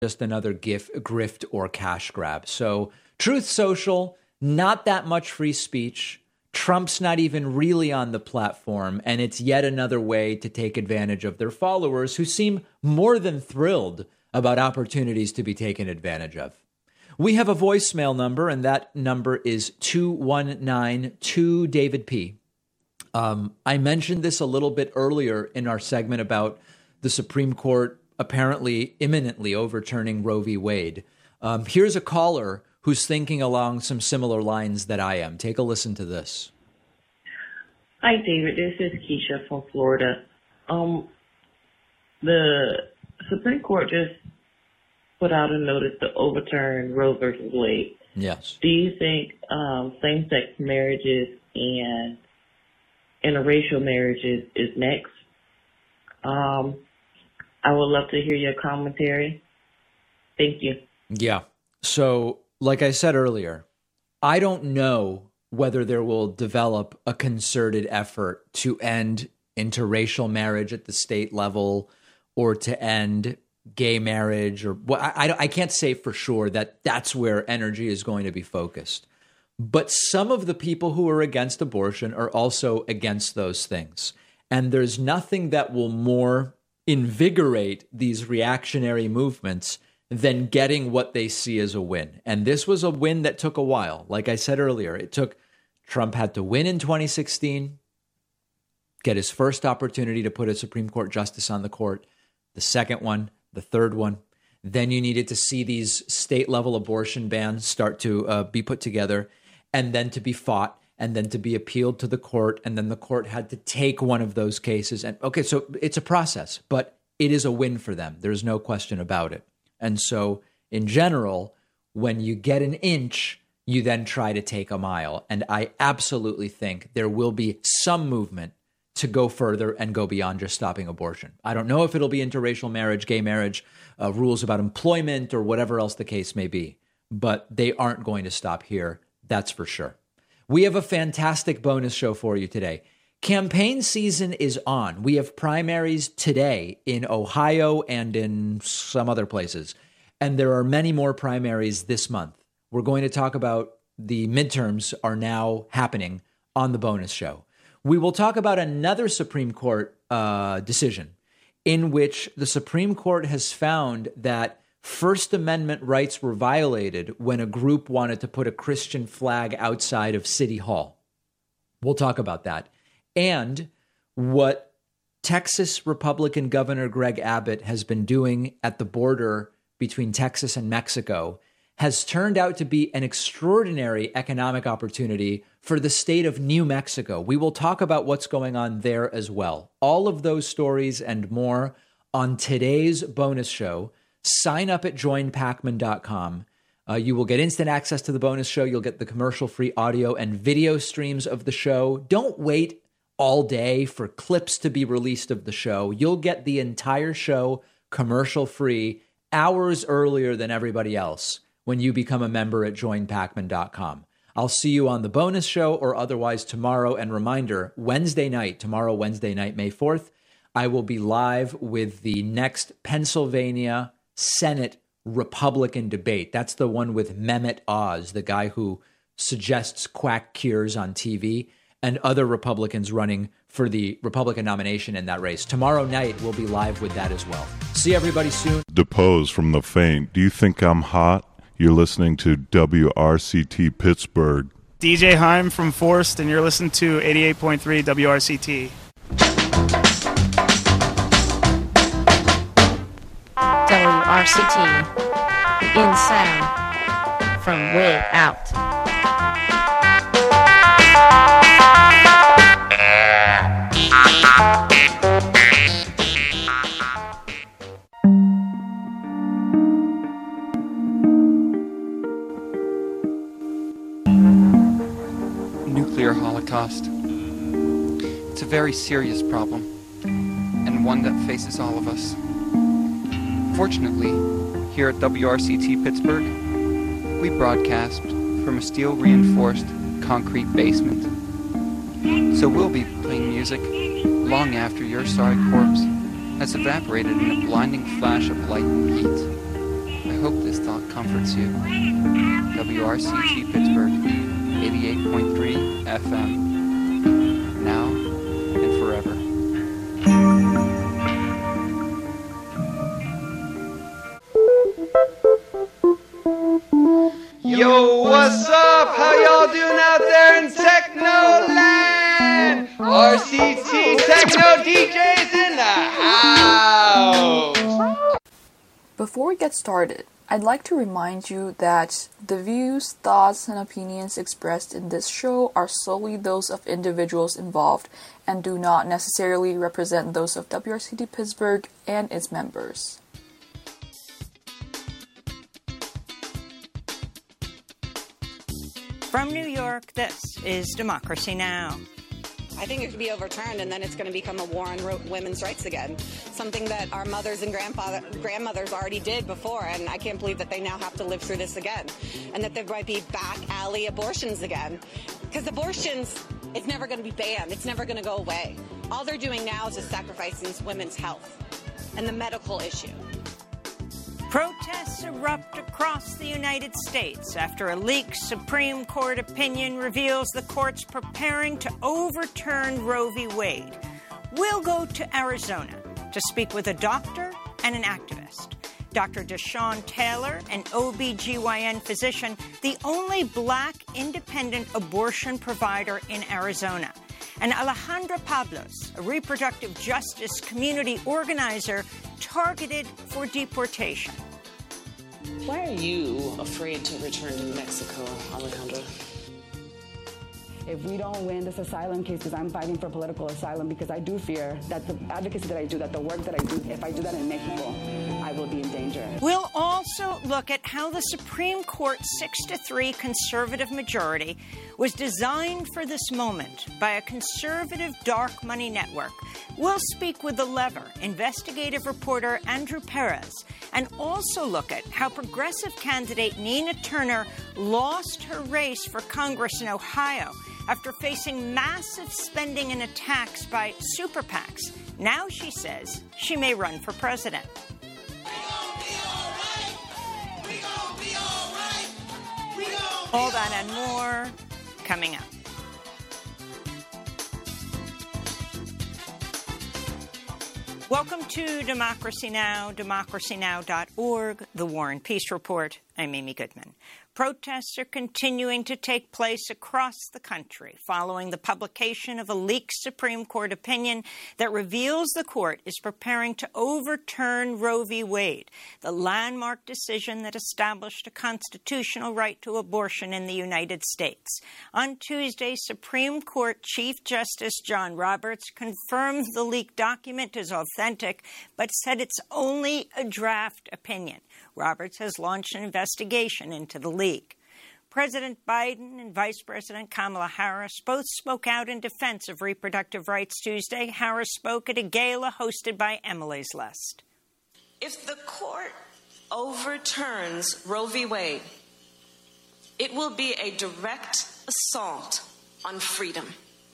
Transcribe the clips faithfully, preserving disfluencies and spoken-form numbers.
just another gif, grift or cash grab. So Truth Social, not that much free speech. Trump's not even really on the platform, and it's yet another way to take advantage of their followers who seem more than thrilled about opportunities to be taken advantage of. We have a voicemail number, and that number is two one nine two David P. Um, I mentioned this a little bit earlier in our segment about the Supreme Court apparently imminently overturning Roe v. Wade. Um, here's a caller who's thinking along some similar lines that I am. Take a listen to this. Hi, David. This is Keisha from Florida. Um, the Supreme Court just put out a notice to overturn Roe versus Wade. Yes. Do you think um, same-sex marriages and interracial marriages is next? Um, I would love to hear your commentary. Thank you. Yeah. So, like I said earlier, I don't know whether there will develop a concerted effort to end interracial marriage at the state level or to end gay marriage, or well, I, I, I can't say for sure that that's where energy is going to be focused. But some of the people who are against abortion are also against those things. And there's nothing that will more invigorate these reactionary movements than getting what they see as a win. And this was a win that took a while. Like I said earlier, it took Trump had to win in twenty sixteen, get his first opportunity to put a Supreme Court justice on the court, the second one, the third one. Then you needed to see these state-level abortion bans start to uh, be put together, and then to be fought, and then to be appealed to the court, and then the court had to take one of those cases. And okay, so it's a process, but it is a win for them. There's no question about it. And so, in general, when you get an inch, you then try to take a mile. And I absolutely think there will be some movement to go further and go beyond just stopping abortion. I don't know if it'll be interracial marriage, gay marriage, uh, rules about employment, or whatever else the case may be. But they aren't going to stop here. That's for sure. We have a fantastic bonus show for you today. Campaign season is on. We have primaries today in Ohio and in some other places. And there are many more primaries this month. We're going to talk about the midterms are now happening on the bonus show. We will talk about another Supreme Court uh, decision in which the Supreme Court has found that First Amendment rights were violated when a group wanted to put a Christian flag outside of City Hall. We'll talk about that. And what Texas Republican Governor Greg Abbott has been doing at the border between Texas and Mexico has turned out to be an extraordinary economic opportunity for the state of New Mexico. We will talk about what's going on there as well. All of those stories and more on today's bonus show. Sign up at join pacman dot com. Uh, you will get instant access to the bonus show. You'll get the commercial-free audio and video streams of the show. Don't wait all day for clips to be released of the show. You'll get the entire show commercial-free hours earlier than everybody else when you become a member at join pacman dot com. I'll see you on the bonus show or otherwise tomorrow. And reminder, Wednesday night, tomorrow, Wednesday night, May fourth, I will be live with the next Pennsylvania Senate Republican debate. That's the one with Mehmet Oz, the guy who suggests quack cures on T V, and other Republicans running for the Republican nomination in that race. Tomorrow night, we'll be live with that as well. See everybody soon. Depose from the faint. Do you think I'm hot? You're listening to W R C T Pittsburgh. D J Heim from Forst, and you're listening to eighty-eight point three W R C T. W R C T, the in sound from way out. Nuclear holocaust. It's a very serious problem, and one that faces all of us. Fortunately, here at W R C T Pittsburgh, we broadcast from a steel-reinforced concrete basement. So we'll be playing music long after your sorry corpse has evaporated in a blinding flash of light and heat. comforts you. W R C T Pittsburgh, eighty-eight point three F M. Now and forever. Yo, what's up? How y'all doing out there in Technoland? R C T Techno D Js in the house! Before we get started, I'd like to remind you that the views, thoughts, and opinions expressed in this show are solely those of individuals involved and do not necessarily represent those of W R C T Pittsburgh and its members. From New York, this is Democracy Now! I think it could be overturned, and then it's going to become a war on ro- women's rights again. Something that our mothers and grandfather, grandmothers already did before, and I can't believe that they now have to live through this again. And that there might be back alley abortions again. Because abortions is never going to be banned. It's never going to go away. All they're doing now is just sacrificing women's health and the medical issue. Protests erupt across the United States after a leaked Supreme Court opinion reveals the court's preparing to overturn Roe v. Wade. We'll go to Arizona to speak with a doctor and an activist. Doctor Deshaun Taylor, an O B G Y N physician, the only black independent abortion provider in Arizona. And Alejandra Pablos, a reproductive justice community organizer targeted for deportation. Why are you afraid to return to Mexico, Alejandra? If we don't win this asylum case, because I'm fighting for political asylum, because I do fear that the advocacy that I do, that the work that I do, if I do that in Mexico, I will be in danger. We'll also look at how the Supreme Court's six to three conservative majority was designed for this moment by a conservative dark money network. We'll speak with The Lever investigative reporter Andrew Perez, and also look at how progressive candidate Nina Turner lost her race for Congress in Ohio after facing massive spending and attacks by super PACs. Now she says she may run for president. All that and more coming up. Welcome to Democracy Now!, democracy now dot org, The War and Peace Report. I'm Amy Goodman. Protests are continuing to take place across the country following the publication of a leaked Supreme Court opinion that reveals the court is preparing to overturn Roe v. Wade, the landmark decision that established a constitutional right to abortion in the United States. On Tuesday, Supreme Court Chief Justice John Roberts confirmed the leaked document is authentic, but said it's only a draft opinion. Roberts has launched an investigation into the leak. President Biden and Vice President Kamala Harris both spoke out in defense of reproductive rights Tuesday. Harris spoke at a gala hosted by Emily's List. If the court overturns Roe v. Wade, it will be a direct assault on freedom,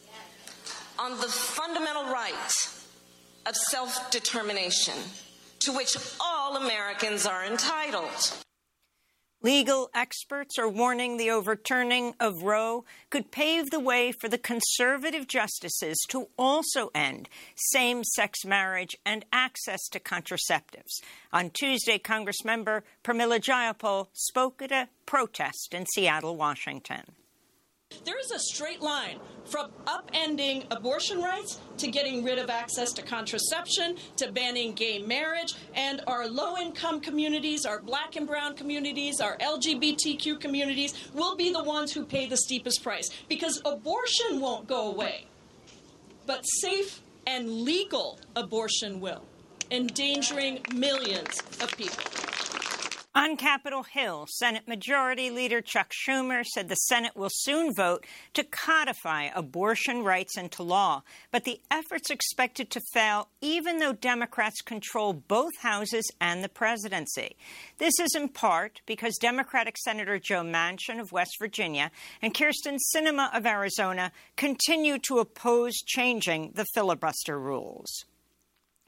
on the fundamental right of self-determination to which all Americans are entitled. Legal experts are warning the overturning of Roe could pave the way for the conservative justices to also end same-sex marriage and access to contraceptives. On Tuesday, Congressmember Pramila Jayapal spoke at a protest in Seattle, Washington. There is a straight line from upending abortion rights to getting rid of access to contraception to banning gay marriage, and our low-income communities, our black and brown communities, our L G B T Q communities will be the ones who pay the steepest price, because abortion won't go away, but safe and legal abortion will, endangering millions of people. On Capitol Hill, Senate Majority Leader Chuck Schumer said the Senate will soon vote to codify abortion rights into law. But the effort's expected to fail even though Democrats control both houses and the presidency. This is in part because Democratic Senator Joe Manchin of West Virginia and Kyrsten Sinema of Arizona continue to oppose changing the filibuster rules.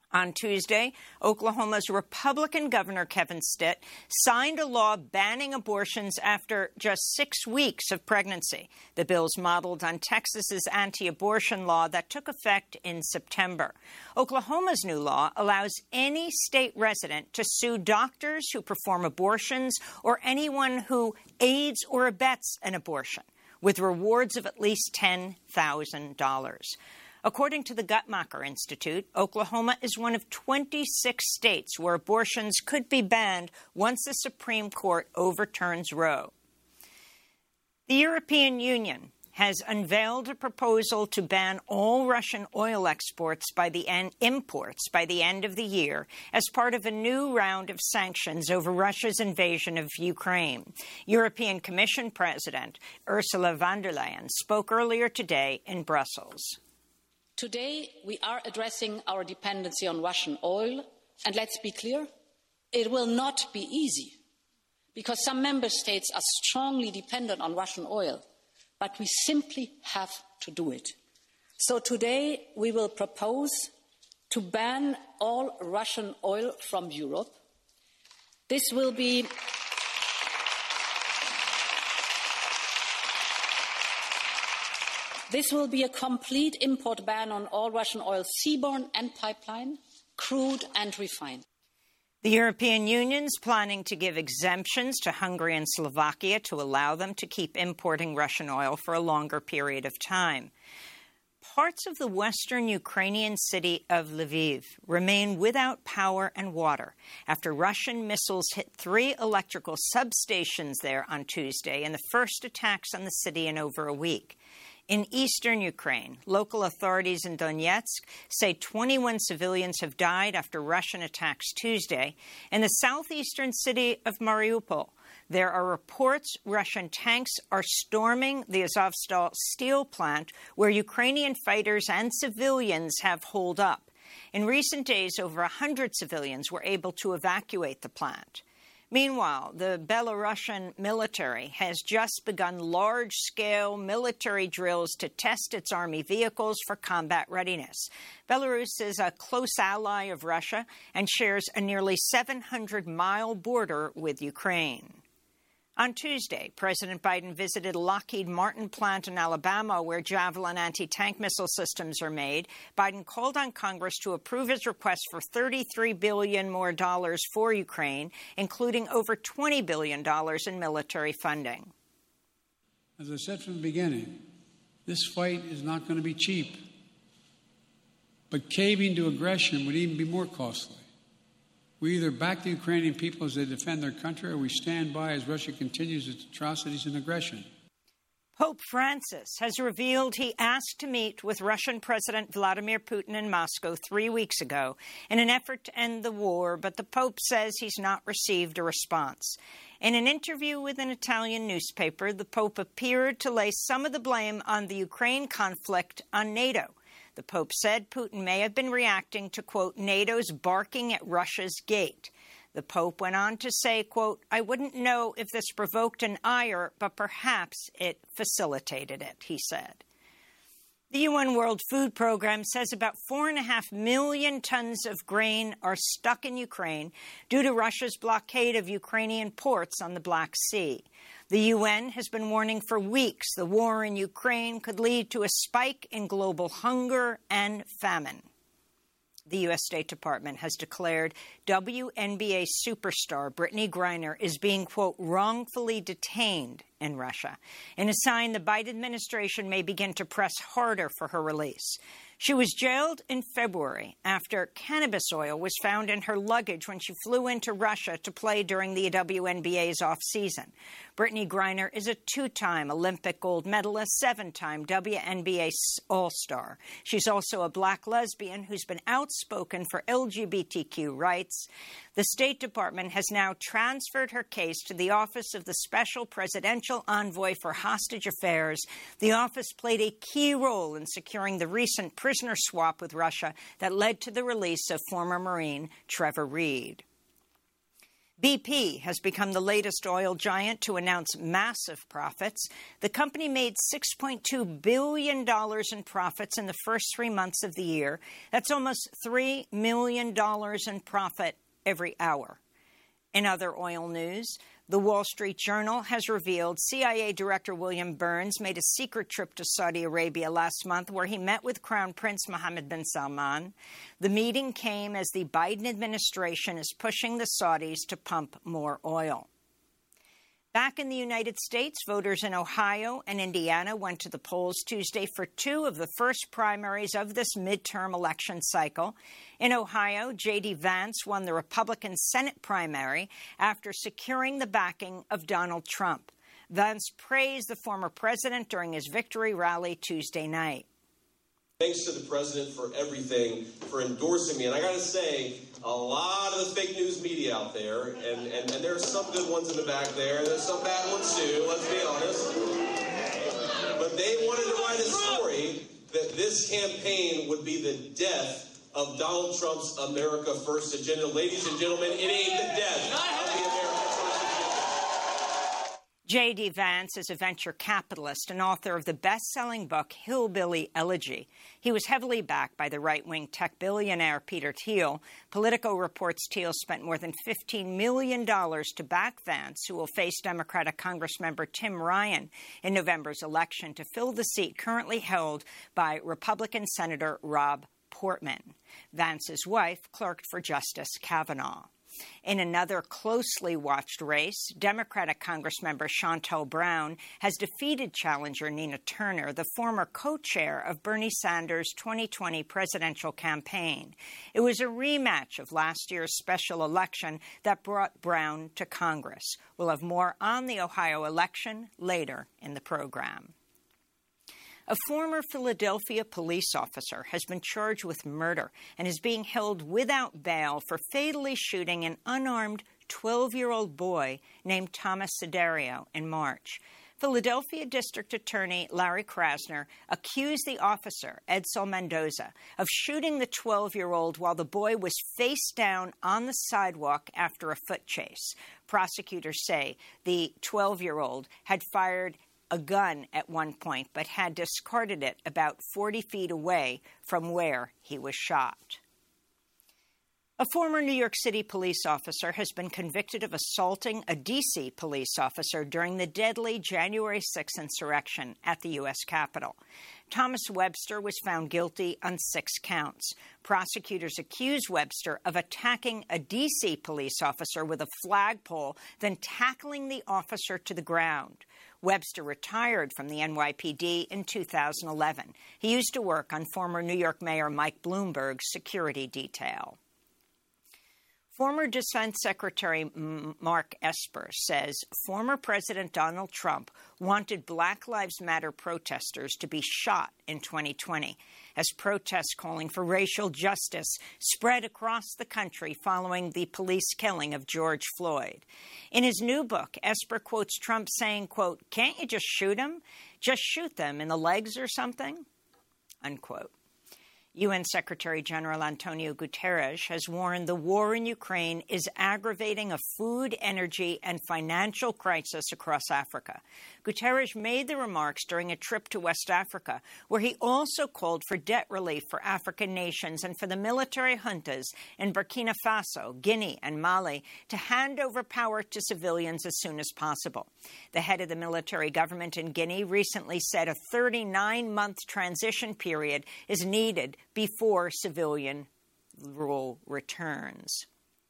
On Tuesday, Oklahoma's Republican Governor Kevin Stitt signed a law banning abortions after just six weeks of pregnancy. The bill's modeled on Texas's anti-abortion law that took effect in September. Oklahoma's new law allows any state resident to sue doctors who perform abortions or anyone who aids or abets an abortion, with rewards of at least ten thousand dollars. According to the Guttmacher Institute, Oklahoma is one of twenty-six states where abortions could be banned once the Supreme Court overturns Roe. The European Union has unveiled a proposal to ban all Russian oil exports by the end, imports by the end of the year as part of a new round of sanctions over Russia's invasion of Ukraine. European Commission President Ursula von der Leyen spoke earlier today in Brussels. Today, we are addressing our dependency on Russian oil, and let's be clear, it will not be easy, because some member states are strongly dependent on Russian oil, but we simply have to do it. So today, we will propose to ban all Russian oil from Europe. This will be This will be a complete import ban on all Russian oil, seaborne and pipeline, crude and refined. The European Union's planning to give exemptions to Hungary and Slovakia to allow them to keep importing Russian oil for a longer period of time. Parts of the western Ukrainian city of Lviv remain without power and water after Russian missiles hit three electrical substations there on Tuesday in the first attacks on the city in over a week. In eastern Ukraine, local authorities in Donetsk say twenty-one civilians have died after Russian attacks Tuesday. In the southeastern city of Mariupol, there are reports Russian tanks are storming the Azovstal steel plant, where Ukrainian fighters and civilians have holed up. In recent days, over one hundred civilians were able to evacuate the plant. Meanwhile, the Belarusian military has just begun large-scale military drills to test its army vehicles for combat readiness. Belarus is a close ally of Russia and shares a nearly seven hundred mile border with Ukraine. On Tuesday, President Biden visited Lockheed Martin plant in Alabama, where Javelin anti-tank missile systems are made. Biden called on Congress to approve his request for thirty-three billion dollars more dollars for Ukraine, including over twenty billion dollars in military funding. As I said from the beginning, this fight is not going to be cheap. But caving to aggression would even be more costly. We either back the Ukrainian people as they defend their country, or we stand by as Russia continues its atrocities and aggression. Pope Francis has revealed he asked to meet with Russian President Vladimir Putin in Moscow three weeks ago in an effort to end the war, but the Pope says he's not received a response. In an interview with an Italian newspaper, the Pope appeared to lay some of the blame on the Ukraine conflict on NATO. The Pope said Putin may have been reacting to, quote, NATO's barking at Russia's gate. The Pope went on to say, quote, I wouldn't know if this provoked an ire, but perhaps it facilitated it, he said. The U N World Food Program says about four and a half million tons of grain are stuck in Ukraine due to Russia's blockade of Ukrainian ports on the Black Sea. The U N has been warning for weeks the war in Ukraine could lead to a spike in global hunger and famine. The U S State Department has declared W N B A superstar Brittany Griner is being, quote, wrongfully detained in Russia, in a sign the Biden administration may begin to press harder for her release. She was jailed in February after cannabis oil was found in her luggage when she flew into Russia to play during the W N B A's off-season. Brittany Griner is a two-time Olympic gold medalist, seven-time W N B A All-Star. She's also a black lesbian who's been outspoken for L G B T Q rights. The State Department has now transferred her case to the Office of the Special Presidential Envoy for Hostage Affairs. The office played a key role in securing the recent prisoner swap with Russia that led to the release of former Marine Trevor Reed. B P has become the latest oil giant to announce massive profits. The company made six point two billion dollars in profits in the first three months of the year. That's almost three million dollars in profit every hour. In other oil news, the Wall Street Journal has revealed C I A Director William Burns made a secret trip to Saudi Arabia last month where he met with Crown Prince Mohammed bin Salman. The meeting came as the Biden administration is pushing the Saudis to pump more oil. Back in the United States, voters in Ohio and Indiana went to the polls Tuesday for two of the first primaries of this midterm election cycle. In Ohio, J D. Vance won the Republican Senate primary after securing the backing of Donald Trump. Vance praised the former president during his victory rally Tuesday night. Thanks to the president for everything, for endorsing me. And I got to say, a lot of the fake news media out there, and, and, and there's some good ones in the back there, there's some bad ones too, let's be honest. But they wanted to write a story that this campaign would be the death of Donald Trump's America First agenda. Ladies and gentlemen, it ain't the death of the America First agenda. J D. Vance is a venture capitalist and author of the best-selling book Hillbilly Elegy. He was heavily backed by the right-wing tech billionaire Peter Thiel. Politico reports Thiel spent more than fifteen million dollars to back Vance, who will face Democratic Congressmember Tim Ryan in November's election to fill the seat currently held by Republican Senator Rob Portman. Vance's wife clerked for Justice Kavanaugh. In another closely watched race, Democratic Congressmember Shontel Brown has defeated challenger Nina Turner, the former co-chair of Bernie Sanders' twenty twenty presidential campaign. It was a rematch of last year's special election that brought Brown to Congress. We'll have more on the Ohio election later in the program. A former Philadelphia police officer has been charged with murder and is being held without bail for fatally shooting an unarmed twelve-year-old boy named Thomas Sedario in March. Philadelphia District Attorney Larry Krasner accused the officer, Edsel Mendoza, of shooting the twelve-year-old while the boy was face down on the sidewalk after a foot chase. Prosecutors say the twelve-year-old had fired a gun at one point, but had discarded it about forty feet away from where he was shot. A former New York City police officer has been convicted of assaulting a D C police officer during the deadly January sixth insurrection at the U S Capitol. Thomas Webster was found guilty on six counts. Prosecutors accused Webster of attacking a D C police officer with a flagpole, then tackling the officer to the ground. Webster retired from the N Y P D in two thousand eleven. He used to work on former New York Mayor Mike Bloomberg's security detail. Former Defense Secretary Mark Esper says former President Donald Trump wanted Black Lives Matter protesters to be shot in twenty twenty, as protests calling for racial justice spread across the country following the police killing of George Floyd. In his new book, Esper quotes Trump saying, quote, "Can't you just shoot them? Just shoot them in the legs or something?" Unquote. U N Secretary General Antonio Guterres has warned the war in Ukraine is aggravating a food, energy, and financial crisis across Africa. Guterres made the remarks during a trip to West Africa, where he also called for debt relief for African nations and for the military juntas in Burkina Faso, Guinea, and Mali to hand over power to civilians as soon as possible. The head of the military government in Guinea recently said a thirty-nine month transition period is needed before civilian rule returns.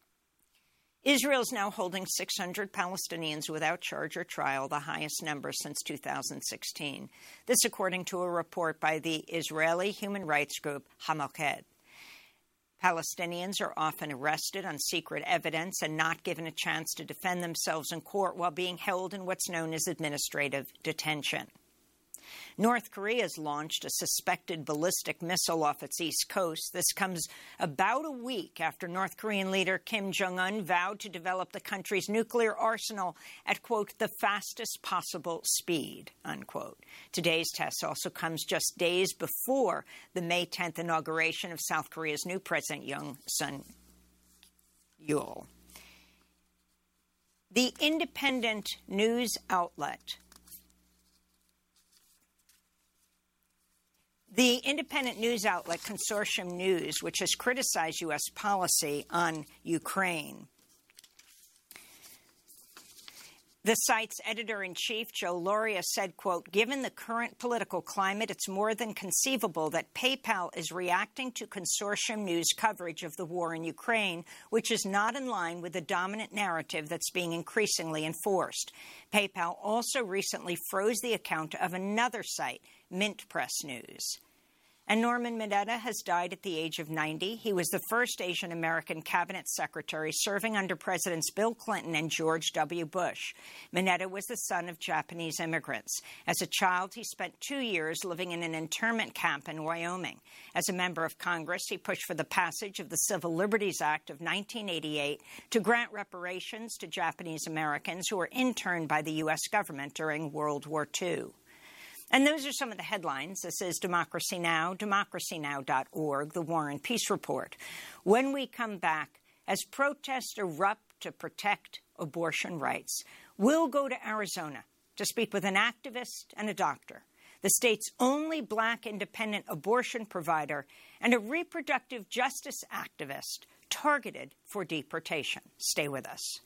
Israel is now holding six hundred Palestinians without charge or trial, the highest number since two thousand sixteen. This according to a report by the Israeli human rights group Hamoked. Palestinians are often arrested on secret evidence and not given a chance to defend themselves in court while being held in what's known as administrative detention. North Korea has launched a suspected ballistic missile off its east coast. This comes about a week after North Korean leader Kim Jong-un vowed to develop the country's nuclear arsenal at, quote, the fastest possible speed, unquote. Today's test also comes just days before the May tenth inauguration of South Korea's new president, Yoon Suk-yeol. The independent news outlet The independent news outlet Consortium News, which has criticized U S policy on Ukraine. The site's editor-in-chief, Joe Lauria, said, quote, given the current political climate, it's more than conceivable that PayPal is reacting to Consortium News coverage of the war in Ukraine, which is not in line with the dominant narrative that's being increasingly enforced. PayPal also recently froze the account of another site, Mint Press News. And Norman Mineta has died at the age of ninety. He was the first Asian American cabinet secretary serving under Presidents Bill Clinton and George W. Bush. Mineta was the son of Japanese immigrants. As a child, he spent two years living in an internment camp in Wyoming. As a member of Congress, he pushed for the passage of the Civil Liberties Act of nineteen eighty-eight to grant reparations to Japanese Americans who were interned by the U S government during World War Two. And those are some of the headlines. This is Democracy Now!, democracy now dot org, the War and Peace Report. When we come back, as protests erupt to protect abortion rights, we'll go to Arizona to speak with an activist and a doctor, the state's only black independent abortion provider, and a reproductive justice activist targeted for deportation. Stay with us.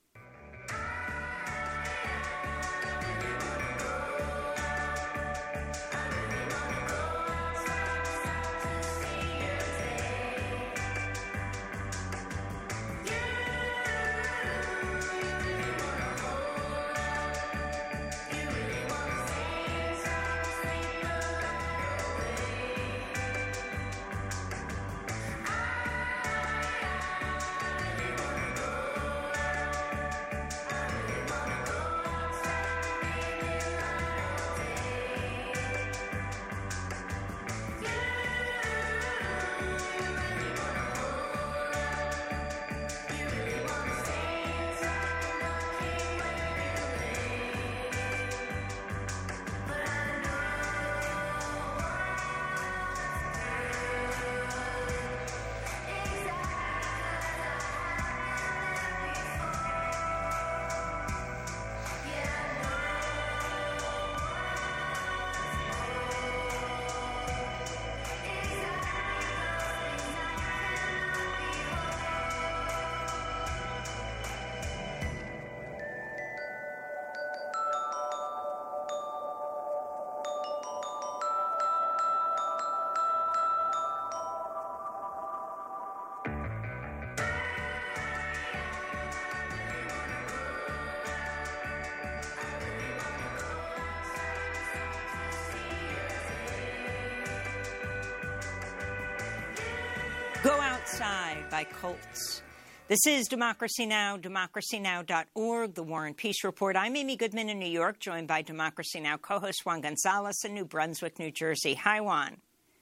Go Outside by Colts. This is Democracy Now!, democracy now dot org, the War and Peace Report. I'm Amy Goodman in New York, joined by Democracy Now! Co-host Juan Gonzalez in New Brunswick, New Jersey. Hi, Juan.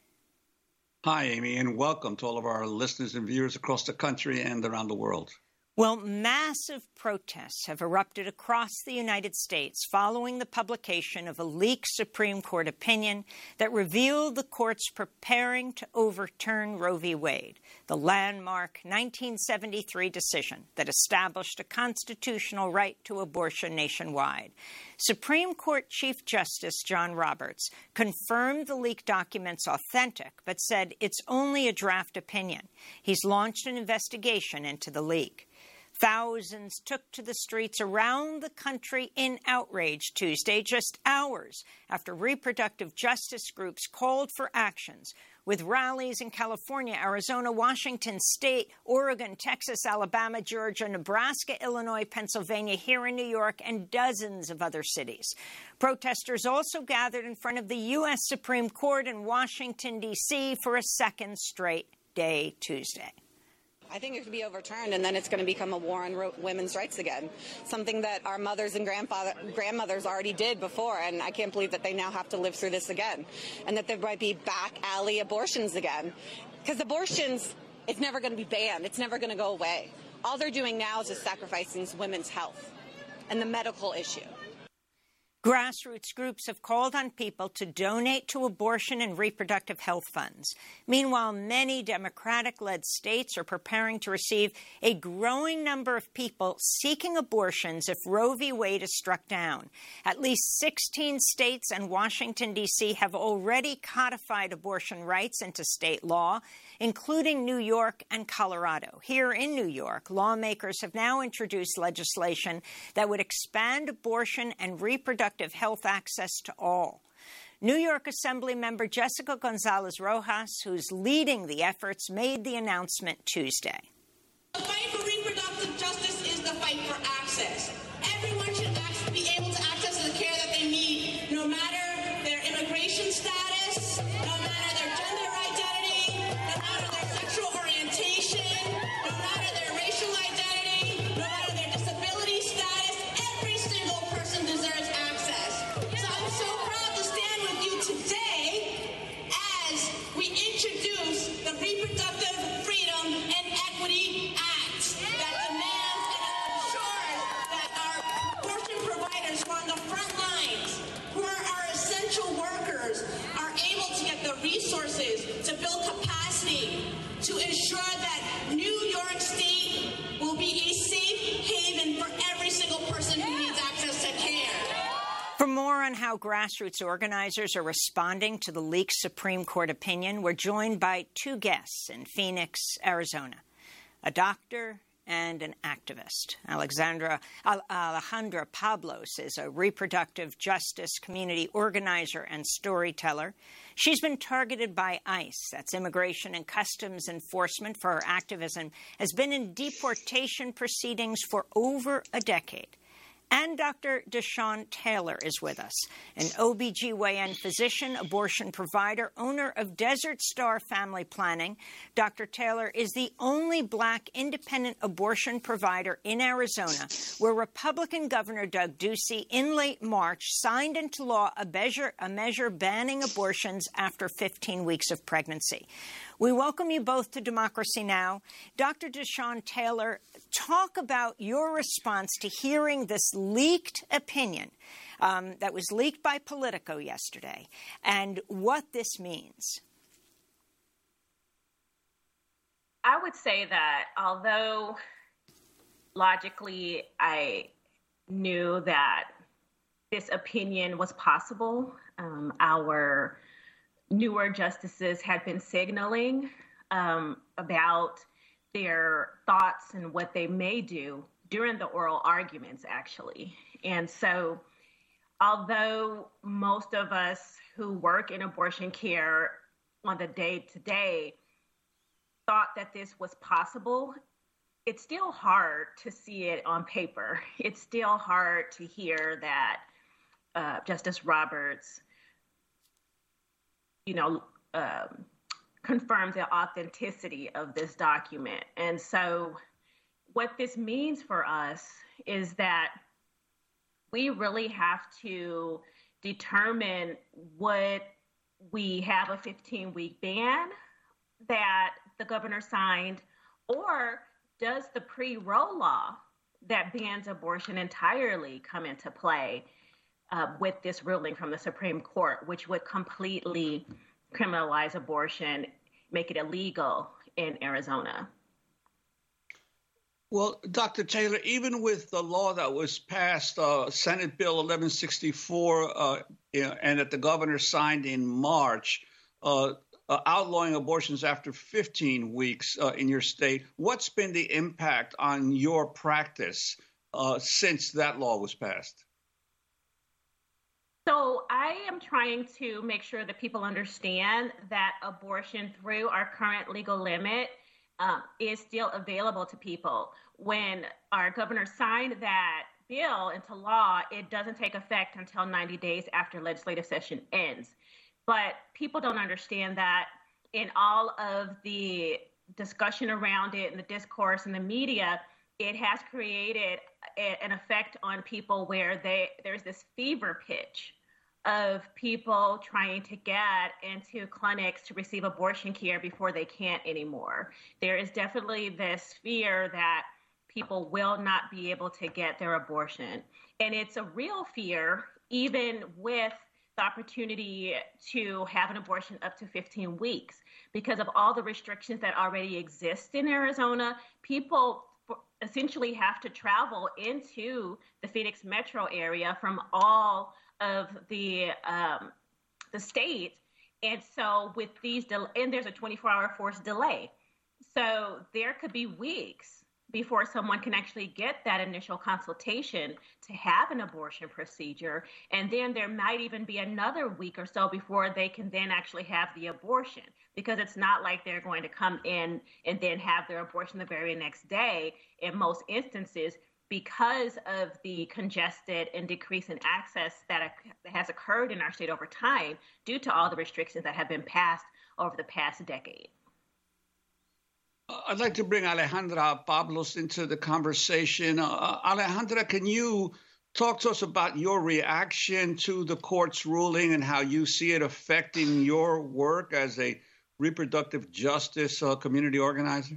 Hi, Amy, and welcome to all of our listeners and viewers across the country and around the world. Well, massive protests have erupted across the United States following the publication of a leaked Supreme Court opinion that revealed the courts preparing to overturn Roe v. Wade, the landmark nineteen seventy-three decision that established a constitutional right to abortion nationwide. Supreme Court Chief Justice John Roberts confirmed the leaked documents authentic, but said it's only a draft opinion. He's launched an investigation into the leak. Thousands took to the streets around the country in outrage Tuesday, just hours after reproductive justice groups called for actions, with rallies in California, Arizona, Washington State, Oregon, Texas, Alabama, Georgia, Nebraska, Illinois, Pennsylvania, here in New York, and dozens of other cities. Protesters also gathered in front of the U S Supreme Court in Washington, D C for a second straight day Tuesday. I think it could be overturned, and then it's going to become a war on ro- women's rights again, something that our mothers and grandfather, grandmothers already did before, and I can't believe that they now have to live through this again, and that there might be back alley abortions again. Because abortions, it's never going to be banned. It's never going to go away. All they're doing now is just sacrificing women's health and the medical issue. Grassroots groups have called on people to donate to abortion and reproductive health funds. Meanwhile, many Democratic-led states are preparing to receive a growing number of people seeking abortions if Roe v. Wade is struck down. At least sixteen states and Washington, D C have already codified abortion rights into state law, including New York and Colorado. Here in New York, lawmakers have now introduced legislation that would expand abortion and reproductive health access to all. New York Assembly member Jessica Gonzalez Rojas, who's leading the efforts, made the announcement Tuesday. The fight for reproductive justice is the fight for access. Everyone should act, be able to access the care that they need, no matter their immigration status, no matter their gender identity, no matter their sexual orientation, no matter their racial identity, no matter their disability status. Every single person deserves access. So I'm so proud to stand with you today as we introduce the Reproductive Freedom and Equity Act that demands and ensures that our abortion providers who are on the front lines, who are our essential workers, are able to get the resources to build capacity to ensure that New York State will be a safe haven for every single person who needs access to care. For more on how grassroots organizers are responding to the leaked Supreme Court opinion, we're joined by two guests in Phoenix, Arizona, a doctor and an activist. Alexandra Alejandra Pablos is a reproductive justice community organizer and storyteller. She's been targeted by ICE, that's Immigration and Customs Enforcement, for her activism, has been in deportation proceedings for over a decade. And Doctor Deshawn Taylor is with us, an O B G Y N physician, abortion provider, owner of Desert Star Family Planning. Doctor Taylor is the only black independent abortion provider in Arizona, where Republican Governor Doug Ducey in late March signed into law a measure, a measure banning abortions after fifteen weeks of pregnancy. We welcome you both to Democracy Now! Doctor Deshawn Taylor, talk about your response to hearing this leaked opinion um, that was leaked by Politico yesterday and what this means. I would say that although logically I knew that this opinion was possible, um, our newer justices had been signaling um, about their thoughts and what they may do during the oral arguments, actually. And so although most of us who work in abortion care on the day-to-day thought that this was possible, it's still hard to see it on paper. It's still hard to hear that uh, Justice Roberts you know, um, confirm the authenticity of this document. And so what this means for us is that we really have to determine what we have a fifteen-week ban that the governor signed, or does the pre-Roe law that bans abortion entirely come into play Uh, with this ruling from the Supreme Court, which would completely criminalize abortion, make it illegal in Arizona? Well, Doctor Taylor, even with the law that was passed, uh, Senate Bill eleven sixty-four, uh, and that the governor signed in March, uh, uh, outlawing abortions after fifteen weeks uh, in your state, what's been the impact on your practice uh, since that law was passed? So I am trying to make sure that people understand that abortion through our current legal limit um, is still available to people. When our governor signed that bill into law, it doesn't take effect until ninety days after legislative session ends. But people don't understand that in all of the discussion around it and the discourse in the media, it has created a, an effect on people where they there's this fever pitch of people trying to get into clinics to receive abortion care before they can't anymore. There is definitely this fear that people will not be able to get their abortion. And it's a real fear, even with the opportunity to have an abortion up to fifteen weeks, because of all the restrictions that already exist in Arizona. People essentially have to travel into the Phoenix metro area from all of the um, the state. And so with these, del- and there's a twenty-four hour forced delay. So there could be weeks before someone can actually get that initial consultation to have an abortion procedure. And then there might even be another week or so before they can then actually have the abortion, because it's not like they're going to come in and then have their abortion the very next day in most instances, because of the congested and decrease in access that has occurred in our state over time due to all the restrictions that have been passed over the past decade. I'd like to bring Alejandra Pablos into the conversation. Uh, Alejandra, can you talk to us about your reaction to the court's ruling and how you see it affecting your work as a reproductive justice uh, community organizer?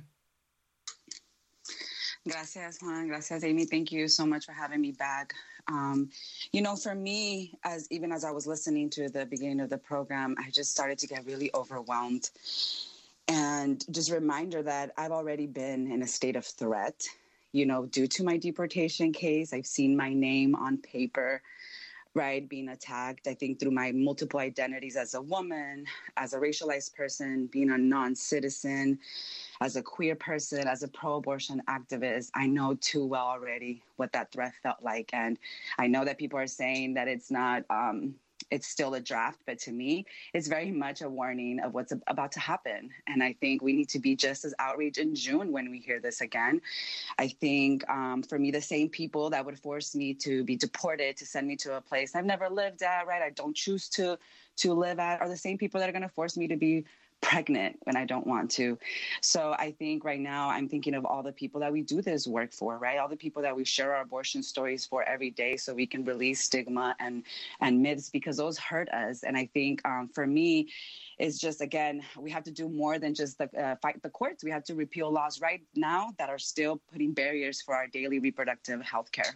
Gracias, Juan. Gracias, Amy. Thank you so much for having me back. Um, you know, for me, as even as I was listening to the beginning of the program, I just started to get really overwhelmed. And just a reminder that I've already been in a state of threat, you know, due to my deportation case. I've seen my name on paper, right, being attacked, I think, through my multiple identities as a woman, as a racialized person, being a non-citizen, as a queer person, as a pro-abortion activist. I know too well already what that threat felt like. And I know that people are saying that it's not... Um, It's still a draft, but to me, it's very much a warning of what's about to happen. And I think we need to be just as outraged in June when we hear this again. I think um, for me, the same people that would force me to be deported, to send me to a place I've never lived at, right, I don't choose to to live at, are the same people that are going to force me to be pregnant when I don't want to. So I think right now I'm thinking of all the people that we do this work for, right? All the people that we share our abortion stories for every day so we can release stigma and, and myths, because those hurt us. And I think um, for me, it's just, again, we have to do more than just the, uh, fight the courts. We have to repeal laws right now that are still putting barriers for our daily reproductive health care.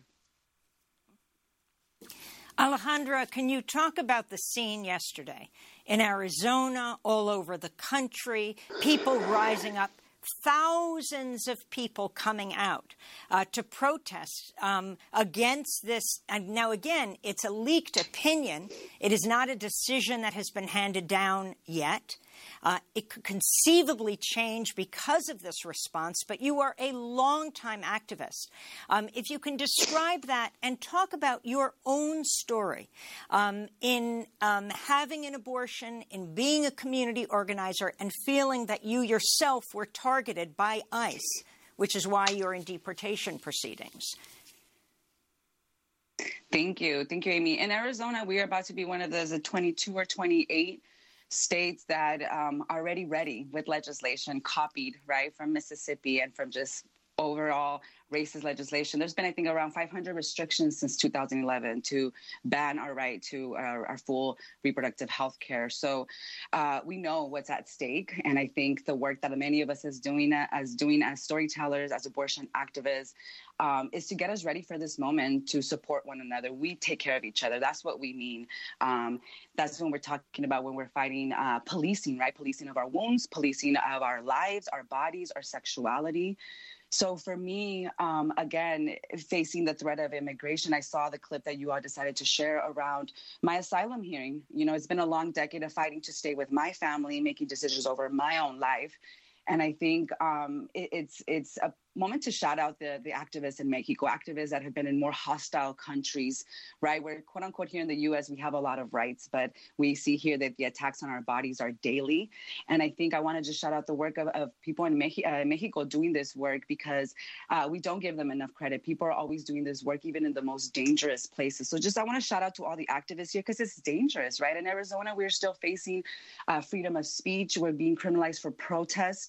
Alejandra, can you talk about the scene yesterday in Arizona, all over the country, people rising up, thousands of people coming out uh, to protest um, against this? And now, again, it's a leaked opinion. It is not a decision that has been handed down yet. Uh, it could conceivably change because of this response, but you are a longtime activist. Um, if you can describe that and talk about your own story um, in um, having an abortion, in being a community organizer, and feeling that you yourself were targeted by ICE, which is why you're in deportation proceedings. Thank you. Thank you, Amy. In Arizona, we are about to be one of those twenty-two or twenty-eight states that um, are already ready with legislation copied, right, from Mississippi and from just overall racist legislation. There's been, I think, around five hundred restrictions since two thousand eleven to ban our right to our, our full reproductive health care. So uh, we know what's at stake. And I think the work that many of us is doing as doing as storytellers, as abortion activists, um, is to get us ready for this moment, to support one another. We take care of each other. That's what we mean. Um, that's when we're talking about when we're fighting uh, policing, right? Policing of our wounds, policing of our lives, our bodies, our sexuality. So for me, um, again, facing the threat of immigration, I saw the clip that you all decided to share around my asylum hearing. You know, it's been a long decade of fighting to stay with my family, making decisions over my own life. And I think um, it, it's it's a moment to shout out the, the activists in Mexico, activists that have been in more hostile countries, right? Where, quote unquote, here in the U S, we have a lot of rights, but we see here that the attacks on our bodies are daily. And I think I want to just shout out the work of, of people in Mex- uh, Mexico doing this work, because uh, we don't give them enough credit. People are always doing this work, even in the most dangerous places. So just I want to shout out to all the activists here, because it's dangerous, right? In Arizona, we're still facing uh, freedom of speech. We're being criminalized for protest.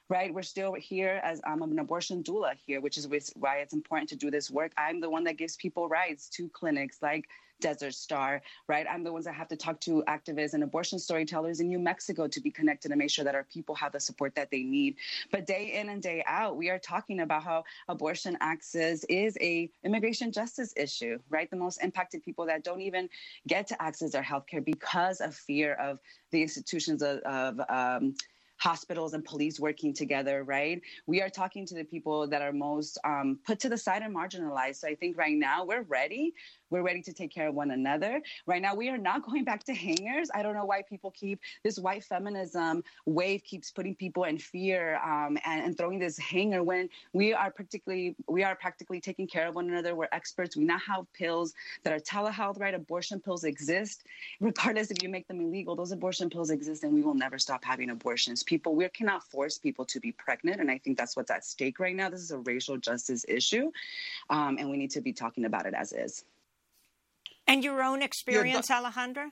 right? We're still here as I'm an abortion doula here, which is why it's important to do this work. I'm the one that gives people rides to clinics like Desert Star, right? I'm the ones that have to talk to activists and abortion storytellers in New Mexico to be connected and make sure that our people have the support that they need. But day in and day out, we are talking about how abortion access is a immigration justice issue, right? The most impacted people that don't even get to access their healthcare because of fear of the institutions of, of um, hospitals and police working together, right? We are talking to the people that are most um, put to the side and marginalized. So I think right now we're ready. We're ready to take care of one another. Right now, we are not going back to hangers. I don't know why people keep this white feminism wave keeps putting people in fear um, and, and throwing this hanger when we are particularly we are practically taking care of one another. We're experts. We now have pills that are telehealth, right? Abortion pills exist. Regardless if you make them illegal, those abortion pills exist, and we will never stop having abortions. People, we cannot force people to be pregnant, and I think that's what's at stake right now. This is a racial justice issue, um, and we need to be talking about it as is. And your own experience, yeah, Alejandra?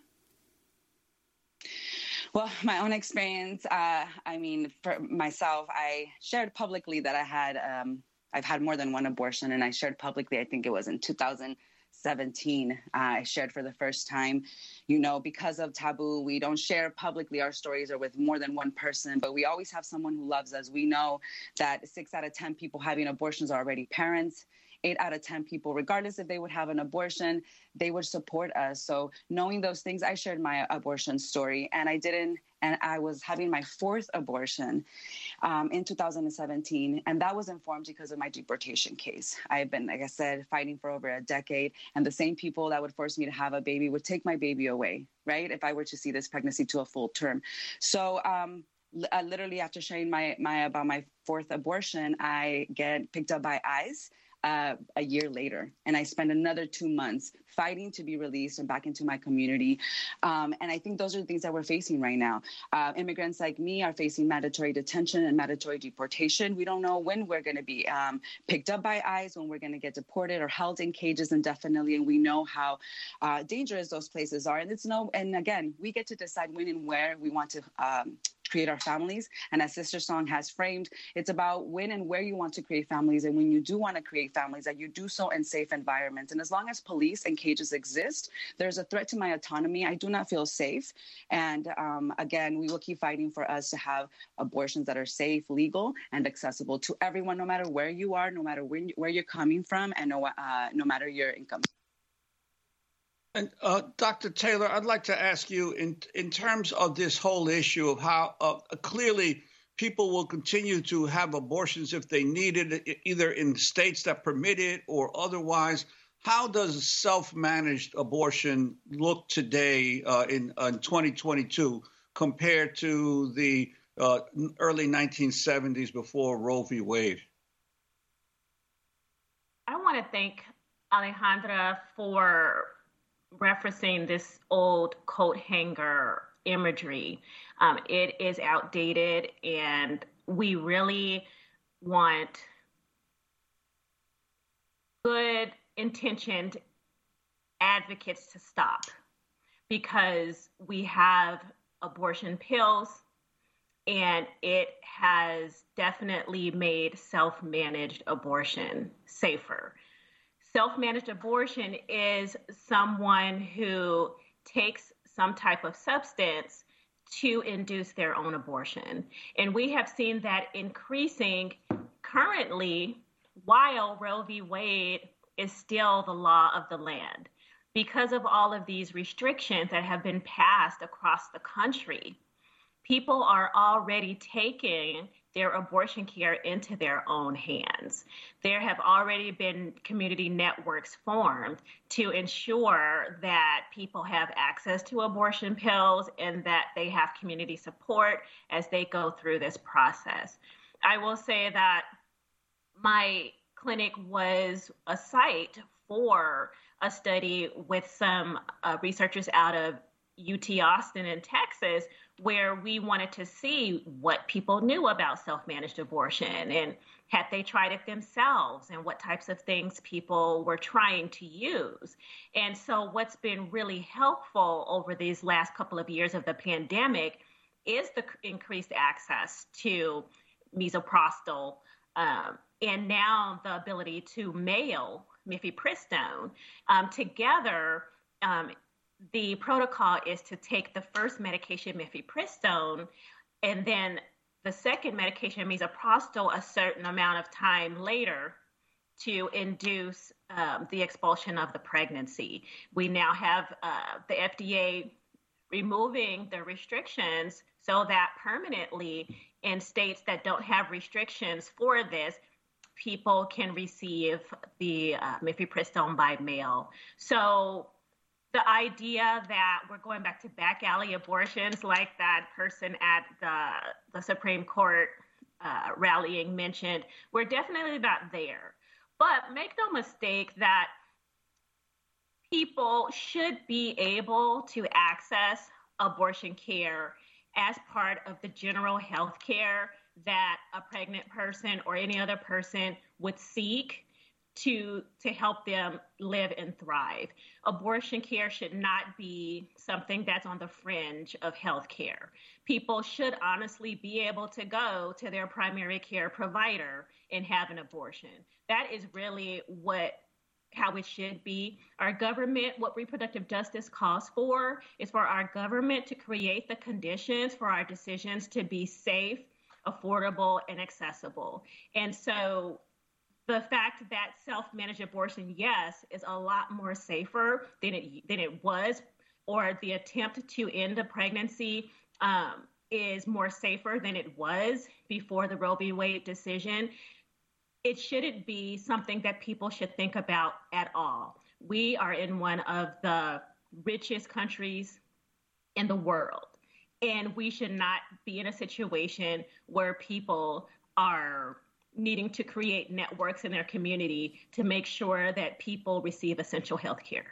Well, my own experience, uh, I mean, for myself, I shared publicly that I had, um, I've had more than one abortion, and I shared publicly, I think it was in two thousand seventeen, uh, I shared for the first time. You know, because of taboo, we don't share publicly our stories or with more than one person, but we always have someone who loves us. We know that six out of ten people having abortions are already parents. Eight out of ten people, regardless if they would have an abortion, they would support us. So knowing those things, I shared my abortion story, and I didn't, and I was having my fourth abortion um, in two thousand seventeen, and that was informed because of my deportation case. I've been, like I said, fighting for over a decade, and the same people that would force me to have a baby would take my baby away, right, if I were to see this pregnancy to a full term. So um, uh, literally after sharing my, my about my fourth abortion, I get picked up by ICE. Uh, a year later. And I spent another two months fighting to be released and back into my community. Um, and I think those are the things that we're facing right now. Uh, immigrants like me are facing mandatory detention and mandatory deportation. We don't know when we're going to be um, picked up by ICE, when we're going to get deported or held in cages indefinitely. And we know how uh, dangerous those places are. And it's no, and again, we get to decide when and where we want to um, create our families. And as Sister Song has framed, it's about when and where you want to create families. And when you do want to create families, that you do so in safe environments. And as long as police and cages exist, there's a threat to my autonomy. I do not feel safe. And um, again, we will keep fighting for us to have abortions that are safe, legal, and accessible to everyone, no matter where you are, no matter when, where you're coming from, and no, uh, no matter your income. And uh, Doctor Taylor, I'd like to ask you in in terms of this whole issue of how uh, clearly people will continue to have abortions if they need it, either in states that permit it or otherwise. How does self-managed abortion look today uh, in, in twenty twenty-two compared to the uh, early nineteen seventies before Roe v. Wade? I want to thank Alejandra for referencing this old coat hanger imagery. Um, it is outdated, and we really want good intentioned advocates to stop, because we have abortion pills, and it has definitely made self-managed abortion safer. Self-managed abortion is someone who takes some type of substance to induce their own abortion. And we have seen that increasing currently while Roe v. Wade is still the law of the land. Because of all of these restrictions that have been passed across the country, people are already taking their abortion care into their own hands. There have already been community networks formed to ensure that people have access to abortion pills and that they have community support as they go through this process. I will say that my clinic was a site for a study with some uh, researchers out of U T Austin in Texas, where we wanted to see what people knew about self-managed abortion and had they tried it themselves and what types of things people were trying to use. And so what's been really helpful over these last couple of years of the pandemic is the increased access to misoprostol, um, and now the ability to mail mifepristone. Um, together, um, the protocol is to take the first medication, mifepristone, and then the second medication, misoprostol, a certain amount of time later to induce um, the expulsion of the pregnancy. We now have uh, the F D A removing the restrictions so that permanently in states that don't have restrictions for this, people can receive the uh, mifepristone by mail. So the idea that we're going back to back alley abortions, like that person at the, the Supreme Court uh, rallying mentioned, we're definitely not there. But make no mistake that people should be able to access abortion care as part of the general health care that a pregnant person or any other person would seek to to help them live and thrive. Abortion care should not be something that's on the fringe of health care. People should honestly be able to go to their primary care provider and have an abortion. That is really what how it should be. Our government, what reproductive justice calls for, is for our government to create the conditions for our decisions to be safe, affordable, and accessible. And so the fact that self-managed abortion, yes, is a lot more safer than it than it was, or the attempt to end a pregnancy um, is more safer than it was before the Roe v. Wade decision. It shouldn't be something that people should think about at all. We are in one of the richest countries in the world, and we should not be in a situation where people are needing to create networks in their community to make sure that people receive essential health care.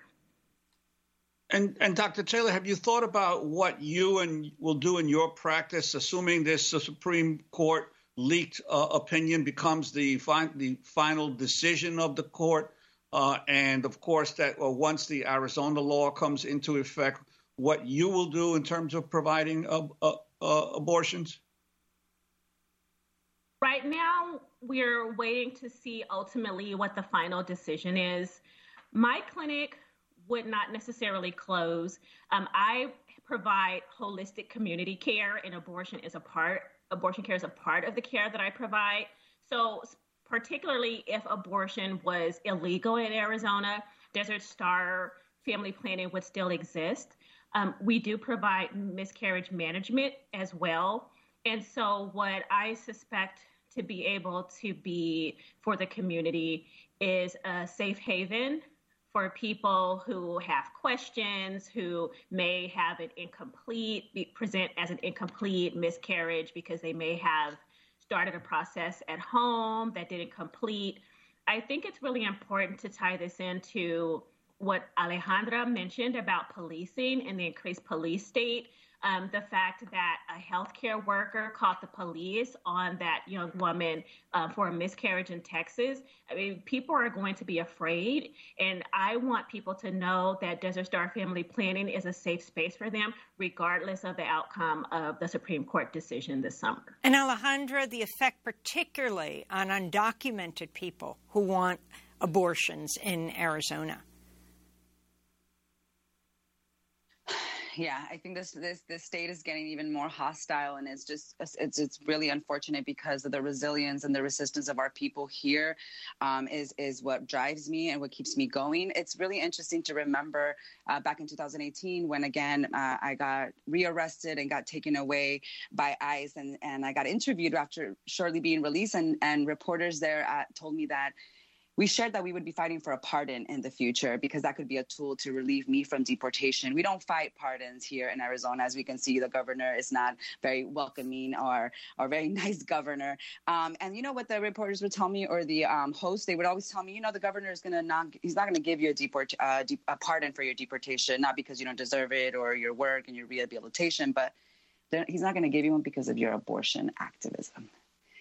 And, and Doctor Taylor, have you thought about what you and will do in your practice, assuming this uh, Supreme Court leaked uh, opinion becomes the, fi- the final decision of the court? Uh, and of course, that uh, once the Arizona law comes into effect, what you will do in terms of providing uh, uh, uh, abortions? Right now, we're waiting to see ultimately what the final decision is. My clinic would not necessarily close. Um, I provide holistic community care, and abortion is a part. Abortion care is a part of the care that I provide. So, particularly if abortion was illegal in Arizona, Desert Star family planning would still exist. Um, we do provide miscarriage management as well. And so, what I suspect to be able to be for the community is a safe haven for people who have questions, who may have an incomplete, be present as an incomplete miscarriage because they may have started a process at home that didn't complete. I think it's really important to tie this into what Alejandra mentioned about policing and the increased police state. Um, the fact that a healthcare worker called the police on that young woman uh, for a miscarriage in Texas. I mean, people are going to be afraid, and I want people to know that Desert Star Family Planning is a safe space for them, regardless of the outcome of the Supreme Court decision this summer. And Alejandra, the effect particularly on undocumented people who want abortions in Arizona. Yeah, I think this this this state is getting even more hostile, and it's just it's it's really unfortunate because of the resilience and the resistance of our people here um, is is what drives me and what keeps me going. It's really interesting to remember uh, back in two thousand eighteen when again uh, I got rearrested and got taken away by ICE, and and I got interviewed after shortly being released, and and reporters there at, told me that we shared that we would be fighting for a pardon in the future because that could be a tool to relieve me from deportation. We don't fight pardons here in Arizona. As we can see, the governor is not very welcoming or or very nice governor. Um, and you know what the reporters would tell me, or the um, host, they would always tell me, you know, the governor is going to not, he's not going to give you a, deport, uh, de- a pardon for your deportation, not because you don't deserve it or your work and your rehabilitation, but he's not going to give you one because of your abortion activism.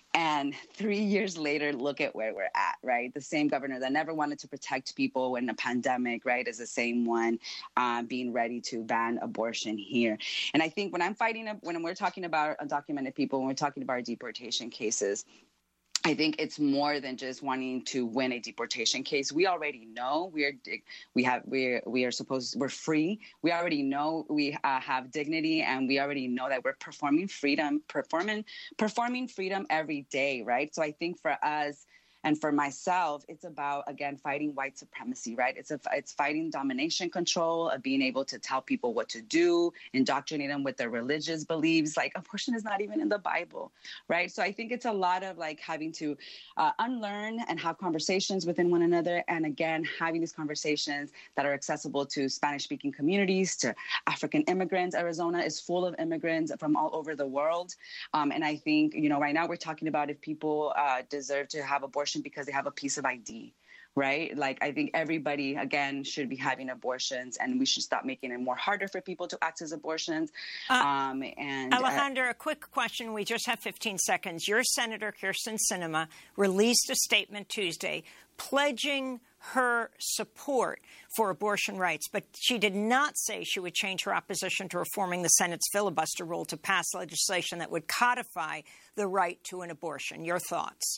And three years later, look at where we're at, right? The same governor that never wanted to protect people in a pandemic, right, is the same one uh, being ready to ban abortion here. And I think when I'm fighting, when we're talking about undocumented people, when we're talking about deportation cases, I think it's more than just wanting to win a deportation case. We already know we're we have we're we are supposed we're free. We already know we uh, have dignity, and we already know that we're performing freedom, performing performing freedom every day, right? So I think for us and for myself, it's about, again, fighting white supremacy, right? It's a, it's fighting domination control, of being able to tell people what to do, indoctrinate them with their religious beliefs. Like, abortion is not even in the Bible, right? So I think it's a lot of like having to uh, unlearn and have conversations within one another. And again, having these conversations that are accessible to Spanish-speaking communities, to African immigrants. Arizona is full of immigrants from all over the world. Um, and I think, you know, right now we're talking about if people uh, deserve to have abortion because they have a piece of I D, right? Like, I think everybody, again, should be having abortions, and we should stop making it more harder for people to access abortions. Uh, um, and Alejandra, uh, a quick question. We just have fifteen seconds. Your Senator Kyrsten Sinema released a statement Tuesday pledging her support for abortion rights, but she did not say she would change her opposition to reforming the Senate's filibuster rule to pass legislation that would codify the right to an abortion. Your thoughts?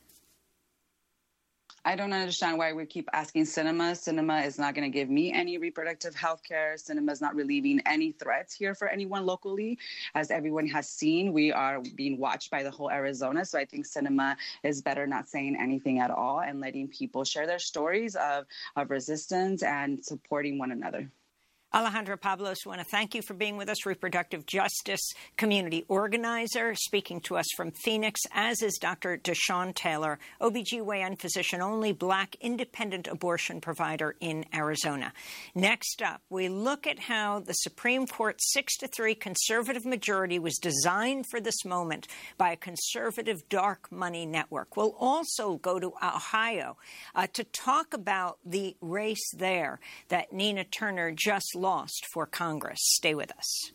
I don't understand why we keep asking Sinema. Sinema is not going to give me any reproductive health care. Sinema is not relieving any threats here for anyone locally. As everyone has seen, we are being watched by the whole Arizona. So I think Sinema is better not saying anything at all and letting people share their stories of, of resistance and supporting one another. Alejandra Pablos, I want to thank you for being with us, reproductive justice community organizer, speaking to us from Phoenix, as is Doctor Deshawn Taylor, O B G Y N physician-only Black independent abortion provider in Arizona. Next up, we look at how the Supreme Court six to three conservative majority was designed for this moment by a conservative dark money network. We'll also go to Ohio uh, to talk about the race there that Nina Turner just lost for Congress. Stay with us.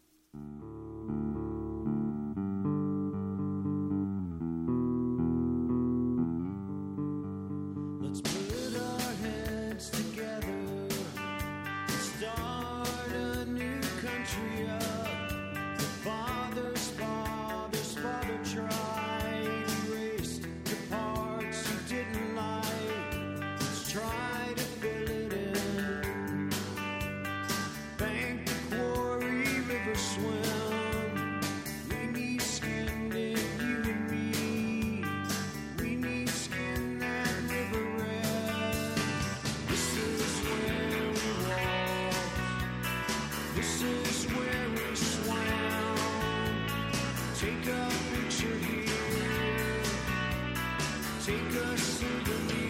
Let's put our heads together and start a new country up. The father's father's father tried, erased the parts you didn't like. Let's try to fill it in. Bank the quarry, river swim. We need skin in you and me. We need skin that river red. This is where we walk. This is where we swam. Take a picture here. Take a souvenir.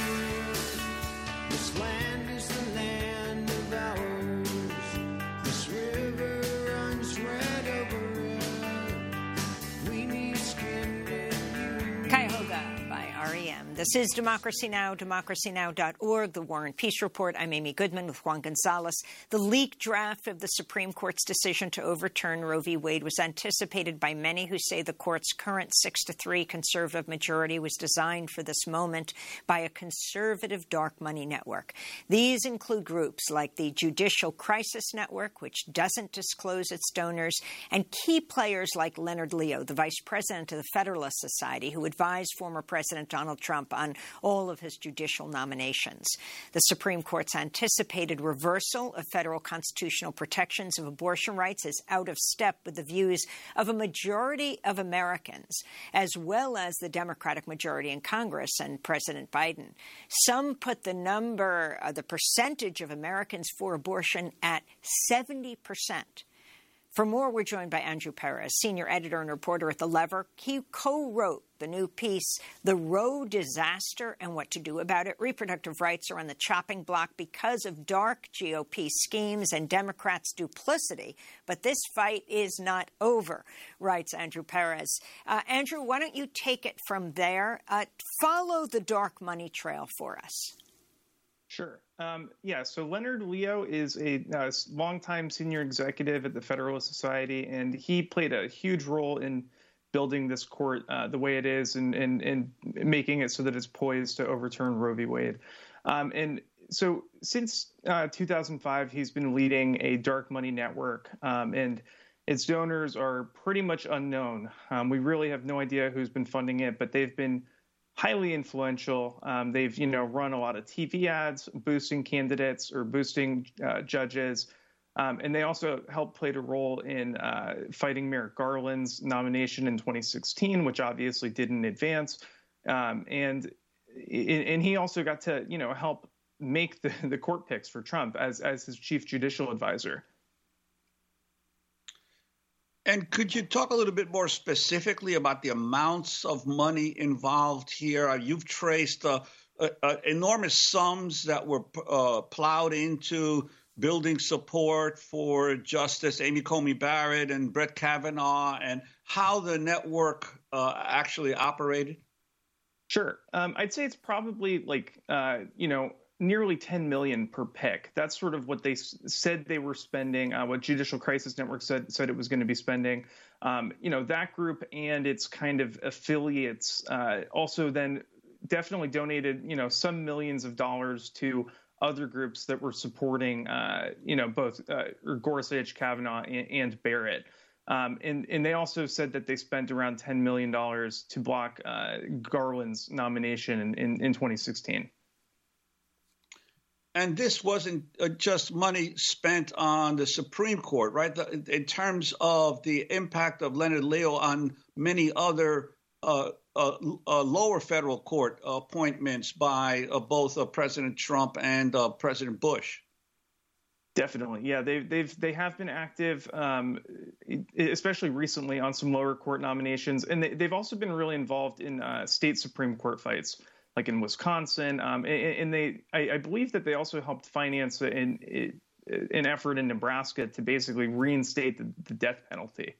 This land is the land of ours. This river runs red over red. We need skin in you and me. Cuyahoga by R E M. This is Democracy Now!, democracy now dot org, The War and Peace Report. I'm Amy Goodman with Juan Gonzalez. The leaked draft of the Supreme Court's decision to overturn Roe v. Wade was anticipated by many who say the court's current six to three conservative majority was designed for this moment by a conservative dark money network. These include groups like the Judicial Crisis Network, which doesn't disclose its donors, and key players like Leonard Leo, the vice president of the Federalist Society, who advised former President Donald Trump on all of his judicial nominations. The Supreme Court's anticipated reversal of federal constitutional protections of abortion rights is out of step with the views of a majority of Americans, as well as the Democratic majority in Congress and President Biden. Some put the number, uh, the percentage of Americans for abortion at seventy percent. For more, we're joined by Andrew Perez, senior editor and reporter at The Lever. He co-wrote the new piece, The Roe Disaster and What to Do About It. Reproductive rights are on the chopping block because of dark G O P schemes and Democrats' duplicity. But this fight is not over, writes Andrew Perez. Uh, Andrew, why don't you take it from there? Uh, follow the dark money trail for us. Sure. Um, yeah, so Leonard Leo is a uh, longtime senior executive at the Federalist Society, and he played a huge role in building this court uh, the way it is and, and, and making it so that it's poised to overturn Roe v. Wade. Um, and so since uh, two thousand five, he's been leading a dark money network, um, and its donors are pretty much unknown. Um, we really have no idea who's been funding it, but they've been highly influential. Um, they've, you know, run a lot of T V ads, boosting candidates or boosting uh, judges. Um, and they also helped played a role in uh, fighting Merrick Garland's nomination in twenty sixteen, which obviously didn't advance. Um, and and he also got to, you know, help make the, the court picks for Trump as as his chief judicial advisor. And could you talk a little bit more specifically about the amounts of money involved here? Uh, you've traced uh, uh, uh, enormous sums that were uh, plowed into building support for Justice Amy Coney Barrett and Brett Kavanaugh, and how the network uh, actually operated? Sure. Um, I'd say it's probably like, uh, you know, nearly ten million dollars per pick. That's sort of what they s- said they were spending, uh, what Judicial Crisis Network said said it was going to be spending. Um, you know, that group and its kind of affiliates uh, also then definitely donated, you know, some millions of dollars to other groups that were supporting, uh, you know, both uh, Gorsuch, Kavanaugh, and, and Barrett. Um, and, and they also said that they spent around ten million dollars to block uh, Garland's nomination in, in, in twenty sixteen. And this wasn't uh, just money spent on the Supreme Court, right? The, in terms of the impact of Leonard Leo on many other uh, uh, uh, lower federal court appointments by uh, both uh, President Trump and uh, President Bush. Definitely, yeah. They've they've they have been active, um, especially recently on some lower court nominations, and they, they've also been really involved in uh, state Supreme Court fights, like in Wisconsin, um, and, and they I, I believe that they also helped finance an an effort in Nebraska to basically reinstate the, the death penalty.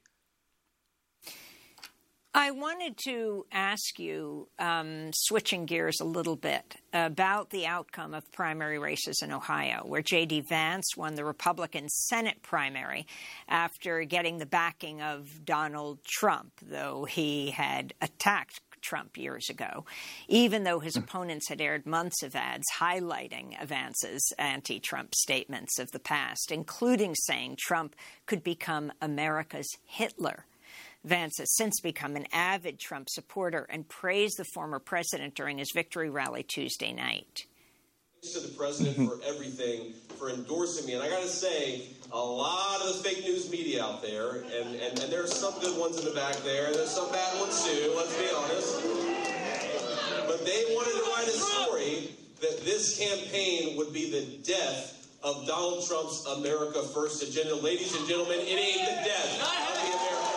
I wanted to ask you, um, switching gears a little bit, about the outcome of primary races in Ohio, where J D. Vance won the Republican Senate primary after getting the backing of Donald Trump, though he had attacked Trump years ago, even though his opponents had aired months of ads highlighting Vance's anti-Trump statements of the past, including saying Trump could become America's Hitler. Vance has since become an avid Trump supporter and praised the former president during his victory rally Tuesday night. Thanks to the president for everything, for endorsing me. And I got to say, a lot of the fake news media out there, and, and, and there's some good ones in the back there, and there's some bad ones too, let's be honest. But they wanted to write a story that this campaign would be the death of Donald Trump's America First agenda. Ladies and gentlemen, it ain't the death of the America First agenda.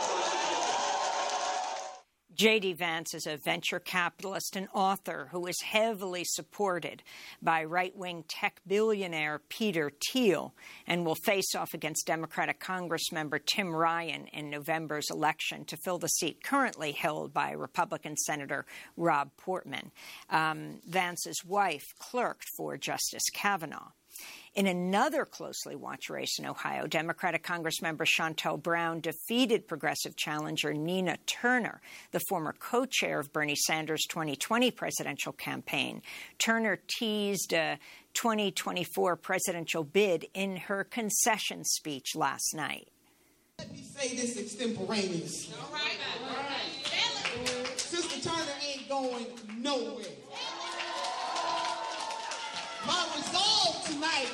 J D. Vance is a venture capitalist and author who is heavily supported by right-wing tech billionaire Peter Thiel and will face off against Democratic Congressmember Tim Ryan in November's election to fill the seat currently held by Republican Senator Rob Portman. Um, Vance's wife clerked for Justice Kavanaugh. In another closely watched race in Ohio, Democratic Congressmember Shontel Brown defeated progressive challenger Nina Turner, the former co-chair of Bernie Sanders' twenty twenty presidential campaign. Turner teased a twenty twenty-four presidential bid in her concession speech last night. Let me say this extemporaneously. All right, all right. Sister Turner ain't going nowhere. My resolve tonight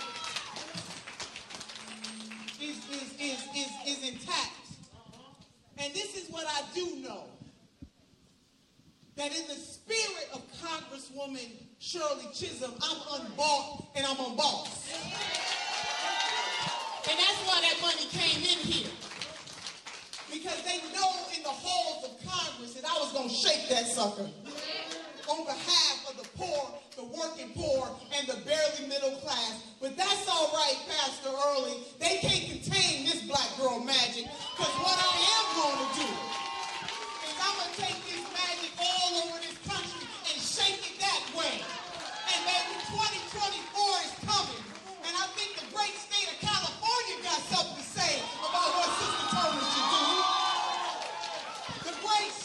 is, is, is, is, is intact. And this is what I do know. That in the spirit of Congresswoman Shirley Chisholm, I'm unbought and I'm unbossed. And that's why that money came in here. Because they know in the halls of Congress that I was going to shake that sucker. On behalf of the poor, the working poor, and the barely middle class. But that's all right, Pastor Early. They can't contain this black girl magic. Because what I am going to do is I'm going to take this magic all over this country and shake it that way. And maybe twenty twenty-four is coming. And I think the great state of California got something to say about what Sister Turner should do. The great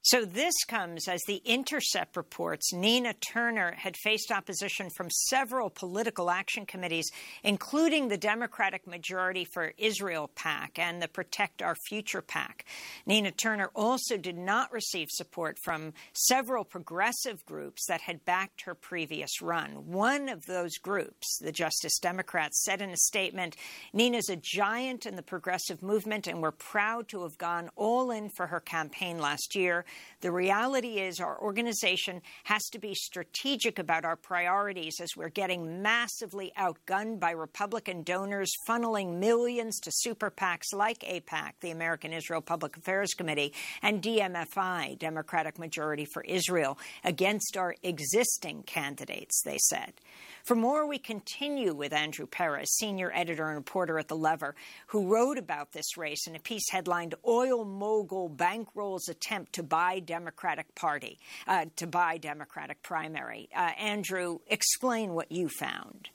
So this comes as The Intercept reports Nina Turner had faced opposition from several political action committees, including the Democratic Majority for Israel PAC and the Protect Our Future PAC. Nina Turner also did not receive support from several progressive groups that had backed her previous run. One of those groups, the Justice Democrats, said in a statement, "Nina's a giant in the progressive movement, and we're proud to have gone all in for her campaign last year. The reality is our organization has to be strategic about our priorities as we're getting massively outgunned by Republican donors funneling millions to super PACs like AIPAC, the American Israel Public Affairs Committee, and D M F I, Democratic Majority for Israel, against our existing candidates," they said. For more, we continue with Andrew Perez, senior editor and reporter at The Lever, who wrote about this race in a piece headlined "Oil Mogul Bankrolls Attempt to Buy Democratic Party, uh, to Buy Democratic Primary." Uh, Andrew, explain what you found.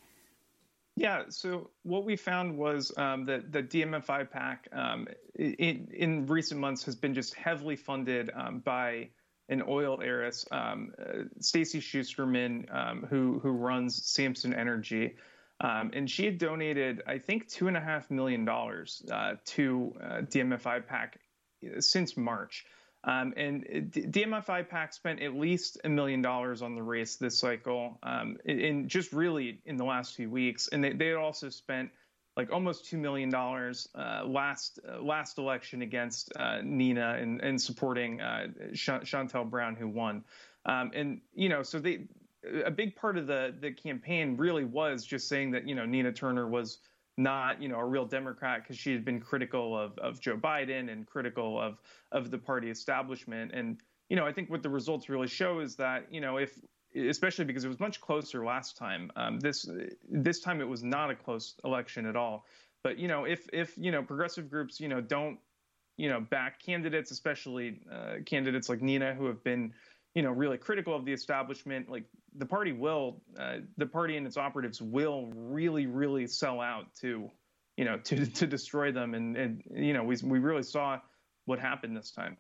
Yeah, so what we found was um, that the D M F I PAC um, in, in recent months has been just heavily funded um, by an oil heiress, um, uh, Stacy Schusterman, um, who who runs Samson Energy, um, and she had donated, I think, two and a half million dollars uh, to uh, D M F I PAC since March. Um, and D M F I PAC spent at least a million dollars on the race this cycle, um, in, in just really in the last few weeks. And they, they had also spent like almost two million dollars uh, last uh, last election against uh, Nina and, and supporting uh, Ch- Chantel Brown, who won. Um, and, you know, so they a big part of the, the campaign really was just saying that, you know, Nina Turner was not, you know, a real Democrat because she had been critical of, of Joe Biden and critical of, of the party establishment. And, you know, I think what the results really show is that, you know, if especially because it was much closer last time, um, this this time it was not a close election at all. But, you know, if, if you know, progressive groups, you know, don't, you know, back candidates, especially uh, candidates like Nina, who have been, you know, really critical of the establishment, like the party will, uh, the party and its operatives will really, really sell out to, you know, to to destroy them. And, and you know, we we really saw what happened this time.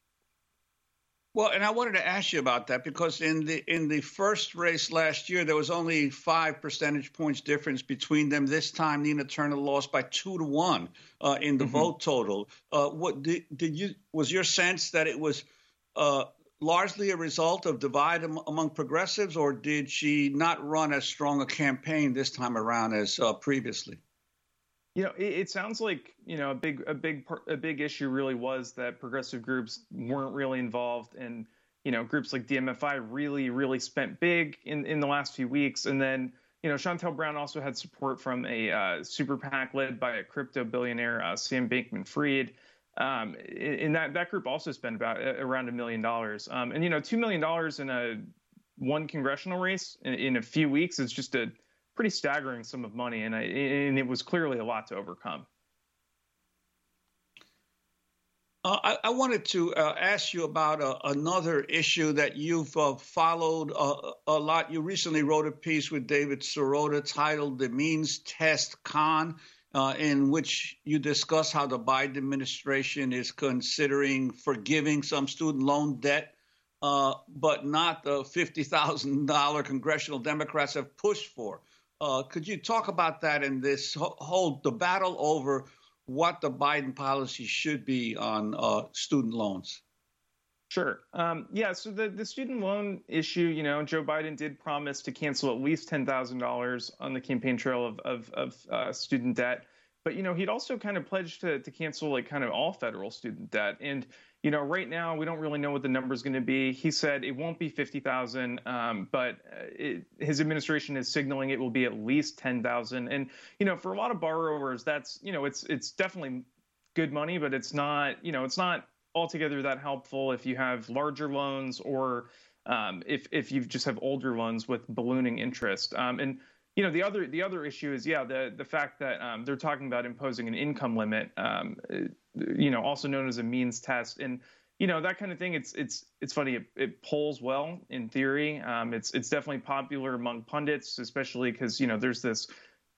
Well, and I wanted to ask you about that because in the in the first race last year, there was only five percentage points difference between them. This time, Nina Turner lost by two to one uh, in the mm-hmm. vote total. Uh, what did, did you was your sense that it was uh, largely a result of divide am, among progressives, or did she not run as strong a campaign this time around as uh, previously? You know, it, it sounds like, you know, a big, a big, a big issue really was that progressive groups weren't really involved, and, you know, groups like D M F I really, really spent big in, in the last few weeks. And then, you know, Chantel Brown also had support from a uh, super PAC led by a crypto billionaire, uh, Sam Bankman-Fried. Um, and that, that group also spent about uh, around a million dollars. Um, and, you know, two million dollars in a one congressional race in, in a few weeks is just a pretty staggering sum of money, and, I, and it was clearly a lot to overcome. Uh, I, I wanted to uh, ask you about uh, another issue that you've uh, followed uh, a lot. You recently wrote a piece with David Sirota titled "The Means Test Con," uh, in which you discuss how the Biden administration is considering forgiving some student loan debt, uh, but not the fifty thousand dollars congressional Democrats have pushed for. Uh, could you talk about that and this whole the battle over what the Biden policy should be on uh, student loans? Sure. Um, yeah. So the, the student loan issue, you know, Joe Biden did promise to cancel at least ten thousand dollars on the campaign trail of of, of uh, student debt. But, you know, he'd also kind of pledged to, to cancel like kind of all federal student debt. And, you know, right now we don't really know what the number is going to be. He said it won't be fifty thousand, um, but it, his administration is signaling it will be at least ten thousand. And, you know, for a lot of borrowers, that's, you know, it's it's definitely good money, but it's not, you know, it's not altogether that helpful if you have larger loans or um, if if you just have older loans with ballooning interest. Um, and You know, the other the other issue is, yeah, the the fact that um, they're talking about imposing an income limit, um, you know, also known as a means test. And, you know, that kind of thing, it's it's it's funny. It, it polls well in theory. Um, it's it's definitely popular among pundits, especially because, you know, there's this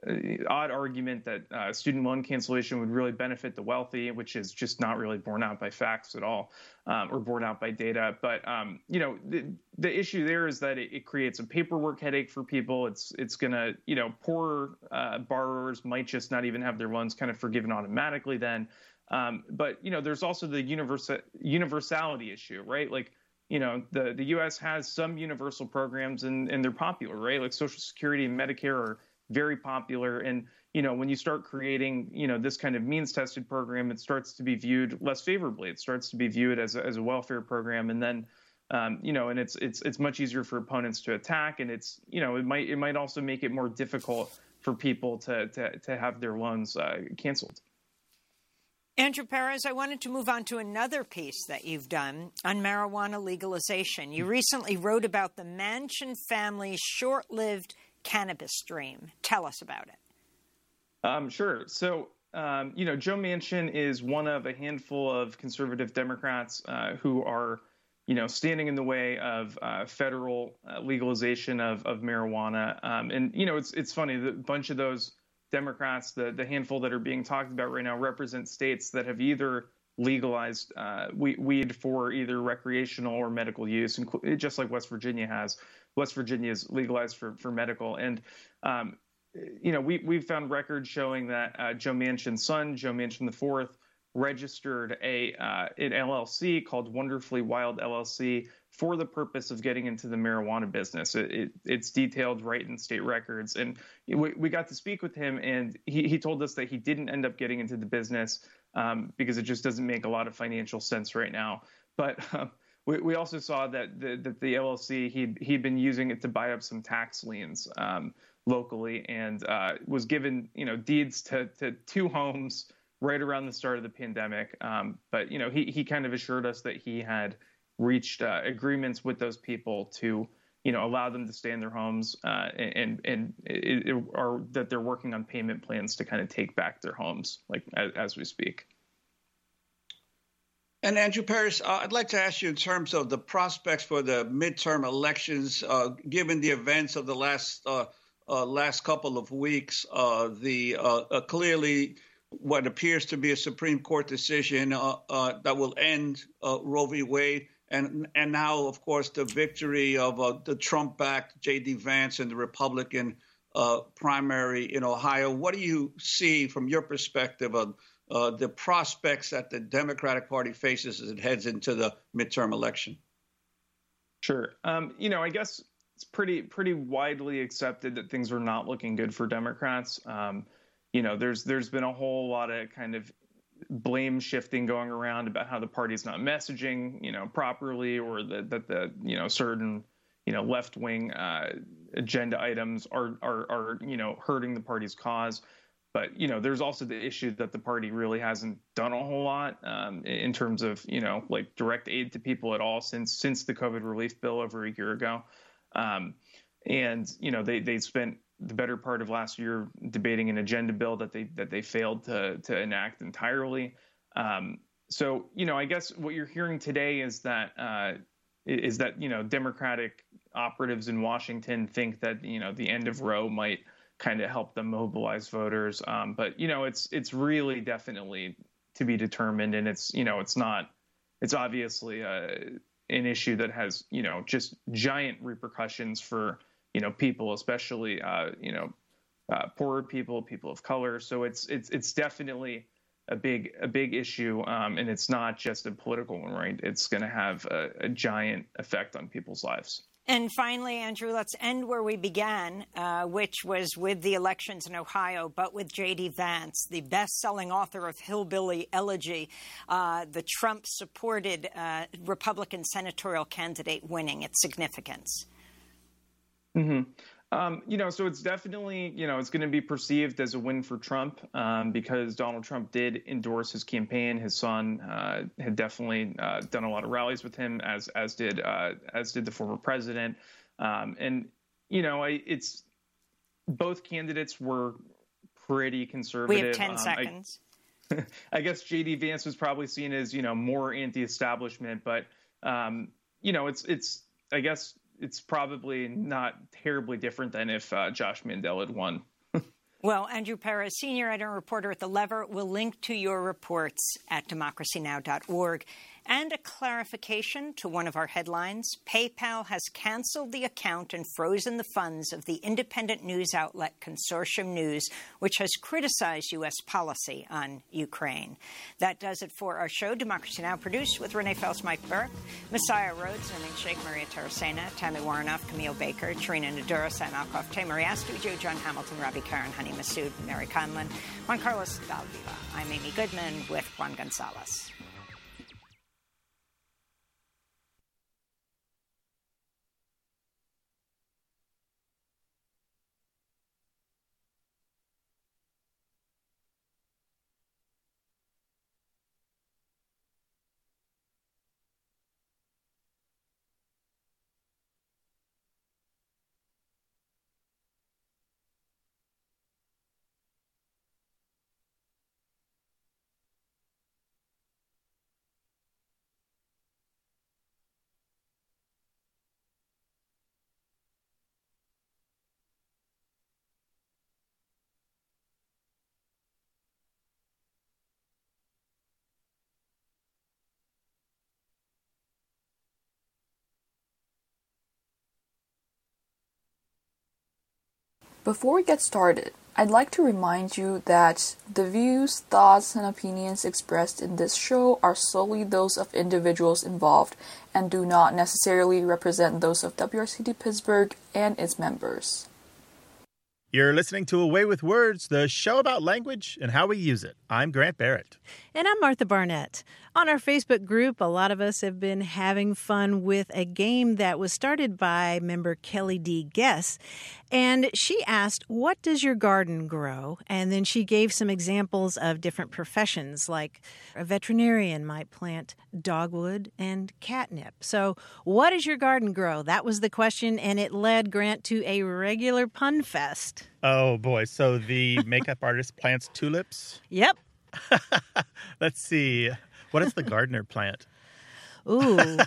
odd argument that uh, student loan cancellation would really benefit the wealthy, which is just not really borne out by facts at all, um, or borne out by data. But um, you know, the, the issue there is that it, it creates a paperwork headache for people. It's it's gonna, you know, poor uh, borrowers might just not even have their loans kind of forgiven automatically then. Um, but you know, there's also the universal universality issue, right? Like, you know, the, the U S has some universal programs and, and they're popular, right? Like Social Security and Medicare are very popular. And, you know, when you start creating, you know, this kind of means tested program, it starts to be viewed less favorably. It starts to be viewed as a, as a welfare program. And then, um, you know, and it's, it's, it's much easier for opponents to attack. And it's, you know, it might, it might also make it more difficult for people to, to, to have their loans uh, canceled. Andrew Perez, I wanted to move on to another piece that you've done on marijuana legalization. You recently wrote about the Manchin family's short-lived cannabis dream. Tell us about it. Um, sure. So, um, you know, Joe Manchin is one of a handful of conservative Democrats uh, who are, you know, standing in the way of uh, federal uh, legalization of, of marijuana. Um, and, you know, it's it's funny, the bunch of those Democrats, the, the handful that are being talked about right now, represent states that have either legalized uh, weed for either recreational or medical use, just like West Virginia has. West Virginia is legalized for, for medical. And, um, you know, we, we've found records showing that uh, Joe Manchin's son, Joe Manchin the fourth, registered a uh, an L L C called Wonderfully Wild L L C for the purpose of getting into the marijuana business. It, it, it's detailed right in state records. And we, we got to speak with him, and he, he told us that he didn't end up getting into the business um, because it just doesn't make a lot of financial sense right now. But um, we, we also saw that the, that the L L C, he'd, he'd been using it to buy up some tax liens um, locally, and uh, was given, you know, deeds to, to two homes right around the start of the pandemic. Um, but, you know, he, he kind of assured us that he had reached uh, agreements with those people to, you know, allow them to stay in their homes uh, and and it, it, or that they're working on payment plans to kind of take back their homes, like as, as we speak. And Andrew Perez, uh, I'd like to ask you in terms of the prospects for the midterm elections, uh, given the events of the last uh, uh, last couple of weeks, uh, the uh, uh, clearly what appears to be a Supreme Court decision uh, uh, that will end uh, Roe v. Wade. And and now, of course, the victory of uh, the Trump-backed J D. Vance in the Republican uh, primary in Ohio. What do you see from your perspective of uh, the prospects that the Democratic Party faces as it heads into the midterm election? Sure. Um, you know, I guess it's pretty pretty widely accepted that things are not looking good for Democrats. Um, you know, there's there's been a whole lot of kind of blame shifting going around about how the party's not messaging, you know, properly, or that, that the, you know, certain, you know, left wing uh, agenda items are, are, are, you know, hurting the party's cause. But, you know, there's also the issue that the party really hasn't done a whole lot um, in terms of, you know, like direct aid to people at all since since the COVID relief bill over a year ago. Um, and, you know, they, they spent the better part of last year debating an agenda bill that they that they failed to to enact entirely. Um, so, you know, I guess what you're hearing today is that uh, is that, you know, Democratic operatives in Washington think that, you know, the end of Roe might kind of help them mobilize voters. Um, but, you know, it's it's really definitely to be determined. And it's, you know, it's not it's obviously uh, an issue that has, you know, just giant repercussions for, you know, people, especially, uh, you know, uh, poorer people, people of color. So it's it's it's definitely a big a big issue. Um, and it's not just a political one, right? It's going to have a, a giant effect on people's lives. And finally, Andrew, let's end where we began, uh, which was with the elections in Ohio, but with J D. Vance, the best-selling author of Hillbilly Elegy, uh, the Trump-supported uh, Republican senatorial candidate winning. Its significance. Mm-hmm. Um, you know, so it's definitely, you know, it's going to be perceived as a win for Trump um, because Donald Trump did endorse his campaign. His son uh, had definitely uh, done a lot of rallies with him, as as did uh, as did the former president. Um, and, you know, I, it's both candidates were pretty conservative. We have ten um, seconds. I, I guess J D. Vance was probably seen as, you know, more anti-establishment. But, um, you know, it's it's I guess. It's probably not terribly different than if uh, Josh Mandel had won. Well, Andrew Perez, senior editor and reporter at The Lever, will link to your reports at democracy now dot org. And a clarification to one of our headlines. PayPal has canceled the account and frozen the funds of the independent news outlet Consortium News, which has criticized U S policy on Ukraine. That does it for our show. Democracy Now! Produced with Renee Fels, Mike Burke, Messiah Rhodes, Namin Sheikh, Maria Tarasena, Tammy Warrenoff, Camille Baker, Trina Nadura, Sam Alkoff, Tamari Astu, John Hamilton, Robbie Karen, Honey Massoud, Mary Conlon, Juan Carlos Dalviva. I'm Amy Goodman with Juan Gonzalez. Before we get started, I'd like to remind you that the views, thoughts, and opinions expressed in this show are solely those of individuals involved and do not necessarily represent those of W R C T Pittsburgh and its members. You're listening to Away with Words, the show about language and how we use it. I'm Grant Barrett. And I'm Martha Barnett. On our Facebook group, a lot of us have been having fun with a game that was started by member Kelly D. Guess. And she asked, what does your garden grow? And then she gave some examples of different professions, like a veterinarian might plant dogwood and catnip. So what does your garden grow? That was the question, and it led Grant to a regular pun fest. Oh, boy. So the makeup artist plants tulips? Yep. Let's see. What does the gardener plant? Ooh. Everything.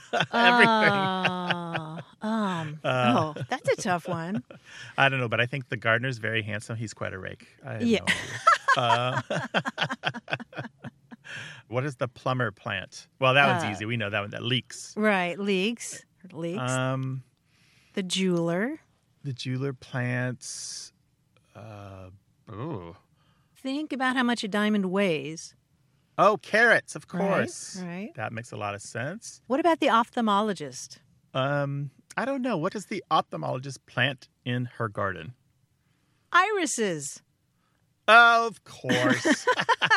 Uh, um, Uh, oh, that's a tough one. I don't know, but I think the gardener's very handsome. He's quite a rake. I have Yeah. no idea. Uh, what does the plumber plant? Well, that one's Uh, easy. We know that one. That leaks. Right. Leaks. Leaks. Um, the jeweler. the jeweler plants. Uh, ooh. Think about how much a diamond weighs. Oh, carrots, of Right, course. right. That makes a lot of sense. What about the ophthalmologist? Um, I don't know. What does the ophthalmologist plant in her garden? Irises. Of course.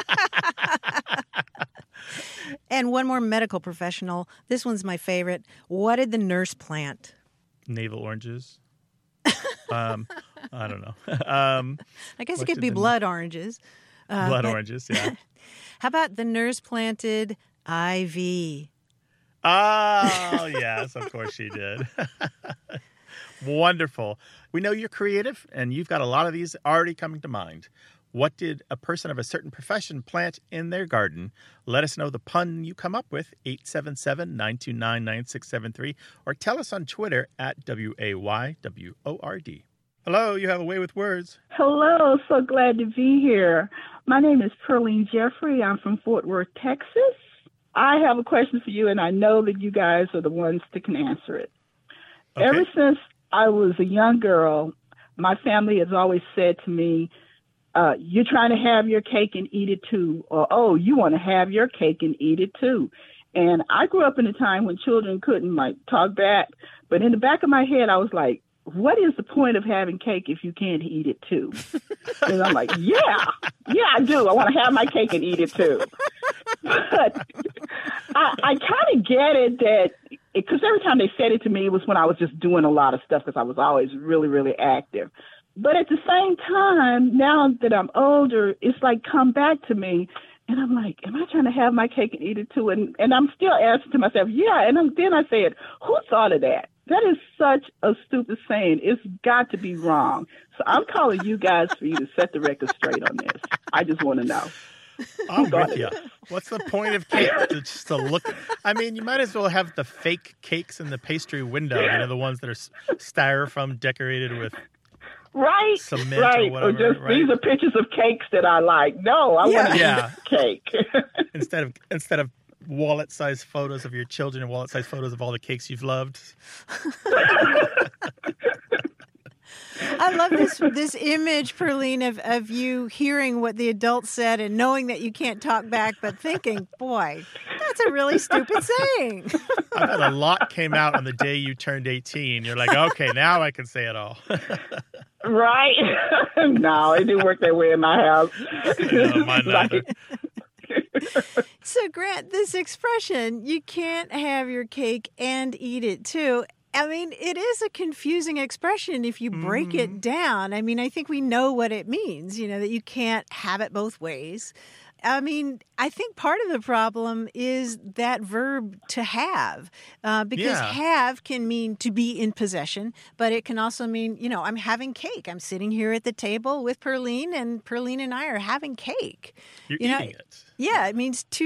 And one more medical professional. This one's my favorite. What did the nurse plant? Navel oranges. um, I don't know. um, I guess it what could did be the- blood oranges. Uh, Blood but- oranges, yeah. How about the nurse planted I V? Oh, yes, of course she did. Wonderful. We know you're creative, and you've got a lot of these already coming to mind. What did a person of a certain profession plant in their garden? Let us know the pun you come up with, eight seven seven, nine two nine, nine six seven three, or tell us on Twitter at W A Y W O R D. Hello, you have a way with words. Hello, so glad to be here. My name is Perlene Jeffrey. I'm from Fort Worth, Texas. I have a question for you, and I know that you guys are the ones that can answer it. Okay. Ever since I was a young girl, my family has always said to me, uh, you're trying to have your cake and eat it too, or, oh, you want to have your cake and eat it too. And I grew up in a time when children couldn't, like, talk back, but in the back of my head, I was like, what is the point of having cake if you can't eat it too? And I'm like, yeah, yeah, I do. I want to have my cake and eat it too. But I, I kind of get it that, because every time they said it to me, it was when I was just doing a lot of stuff because I was always really, really active. But at the same time, now that I'm older, it's like come back to me. And I'm like, am I trying to have my cake and eat it too? And and I'm still asking to myself, yeah. And I'm, then I said, who thought of that? That is such a stupid saying. It's got to be wrong. So I'm calling you guys for you to set the record straight on this. I just want to know. I'm with you. What's the point of cake? To just to look. I mean, you might as well have the fake cakes in the pastry window. You know, the ones that are styrofoam decorated with Right, cement right, or whatever. just right? these are pictures of cakes that I like. No, I Yeah. want to Yeah. eat cake. instead of instead of wallet-sized photos of your children and wallet-sized photos of all the cakes you've loved. I love this this image, Perline, of, of you hearing what the adults said and knowing that you can't talk back, but thinking, boy, that's a really stupid saying. I bet a lot came out on the day you turned eighteen. You're like, okay, now I can say it all. Right? No, it didn't work that way in my house. No, mine neither. So, Grant, this expression, you can't have your cake and eat it too. I mean, it is a confusing expression if you break Mm-hmm. it down. I mean, I think we know what it means, you know, that you can't have it both ways. I mean, I think part of the problem is that verb to have, uh, because Yeah. have can mean to be in possession, but it can also mean, you know, I'm having cake. I'm sitting here at the table with Perline, and Perline and I are having cake. You're You know, eating it. Yeah, it means to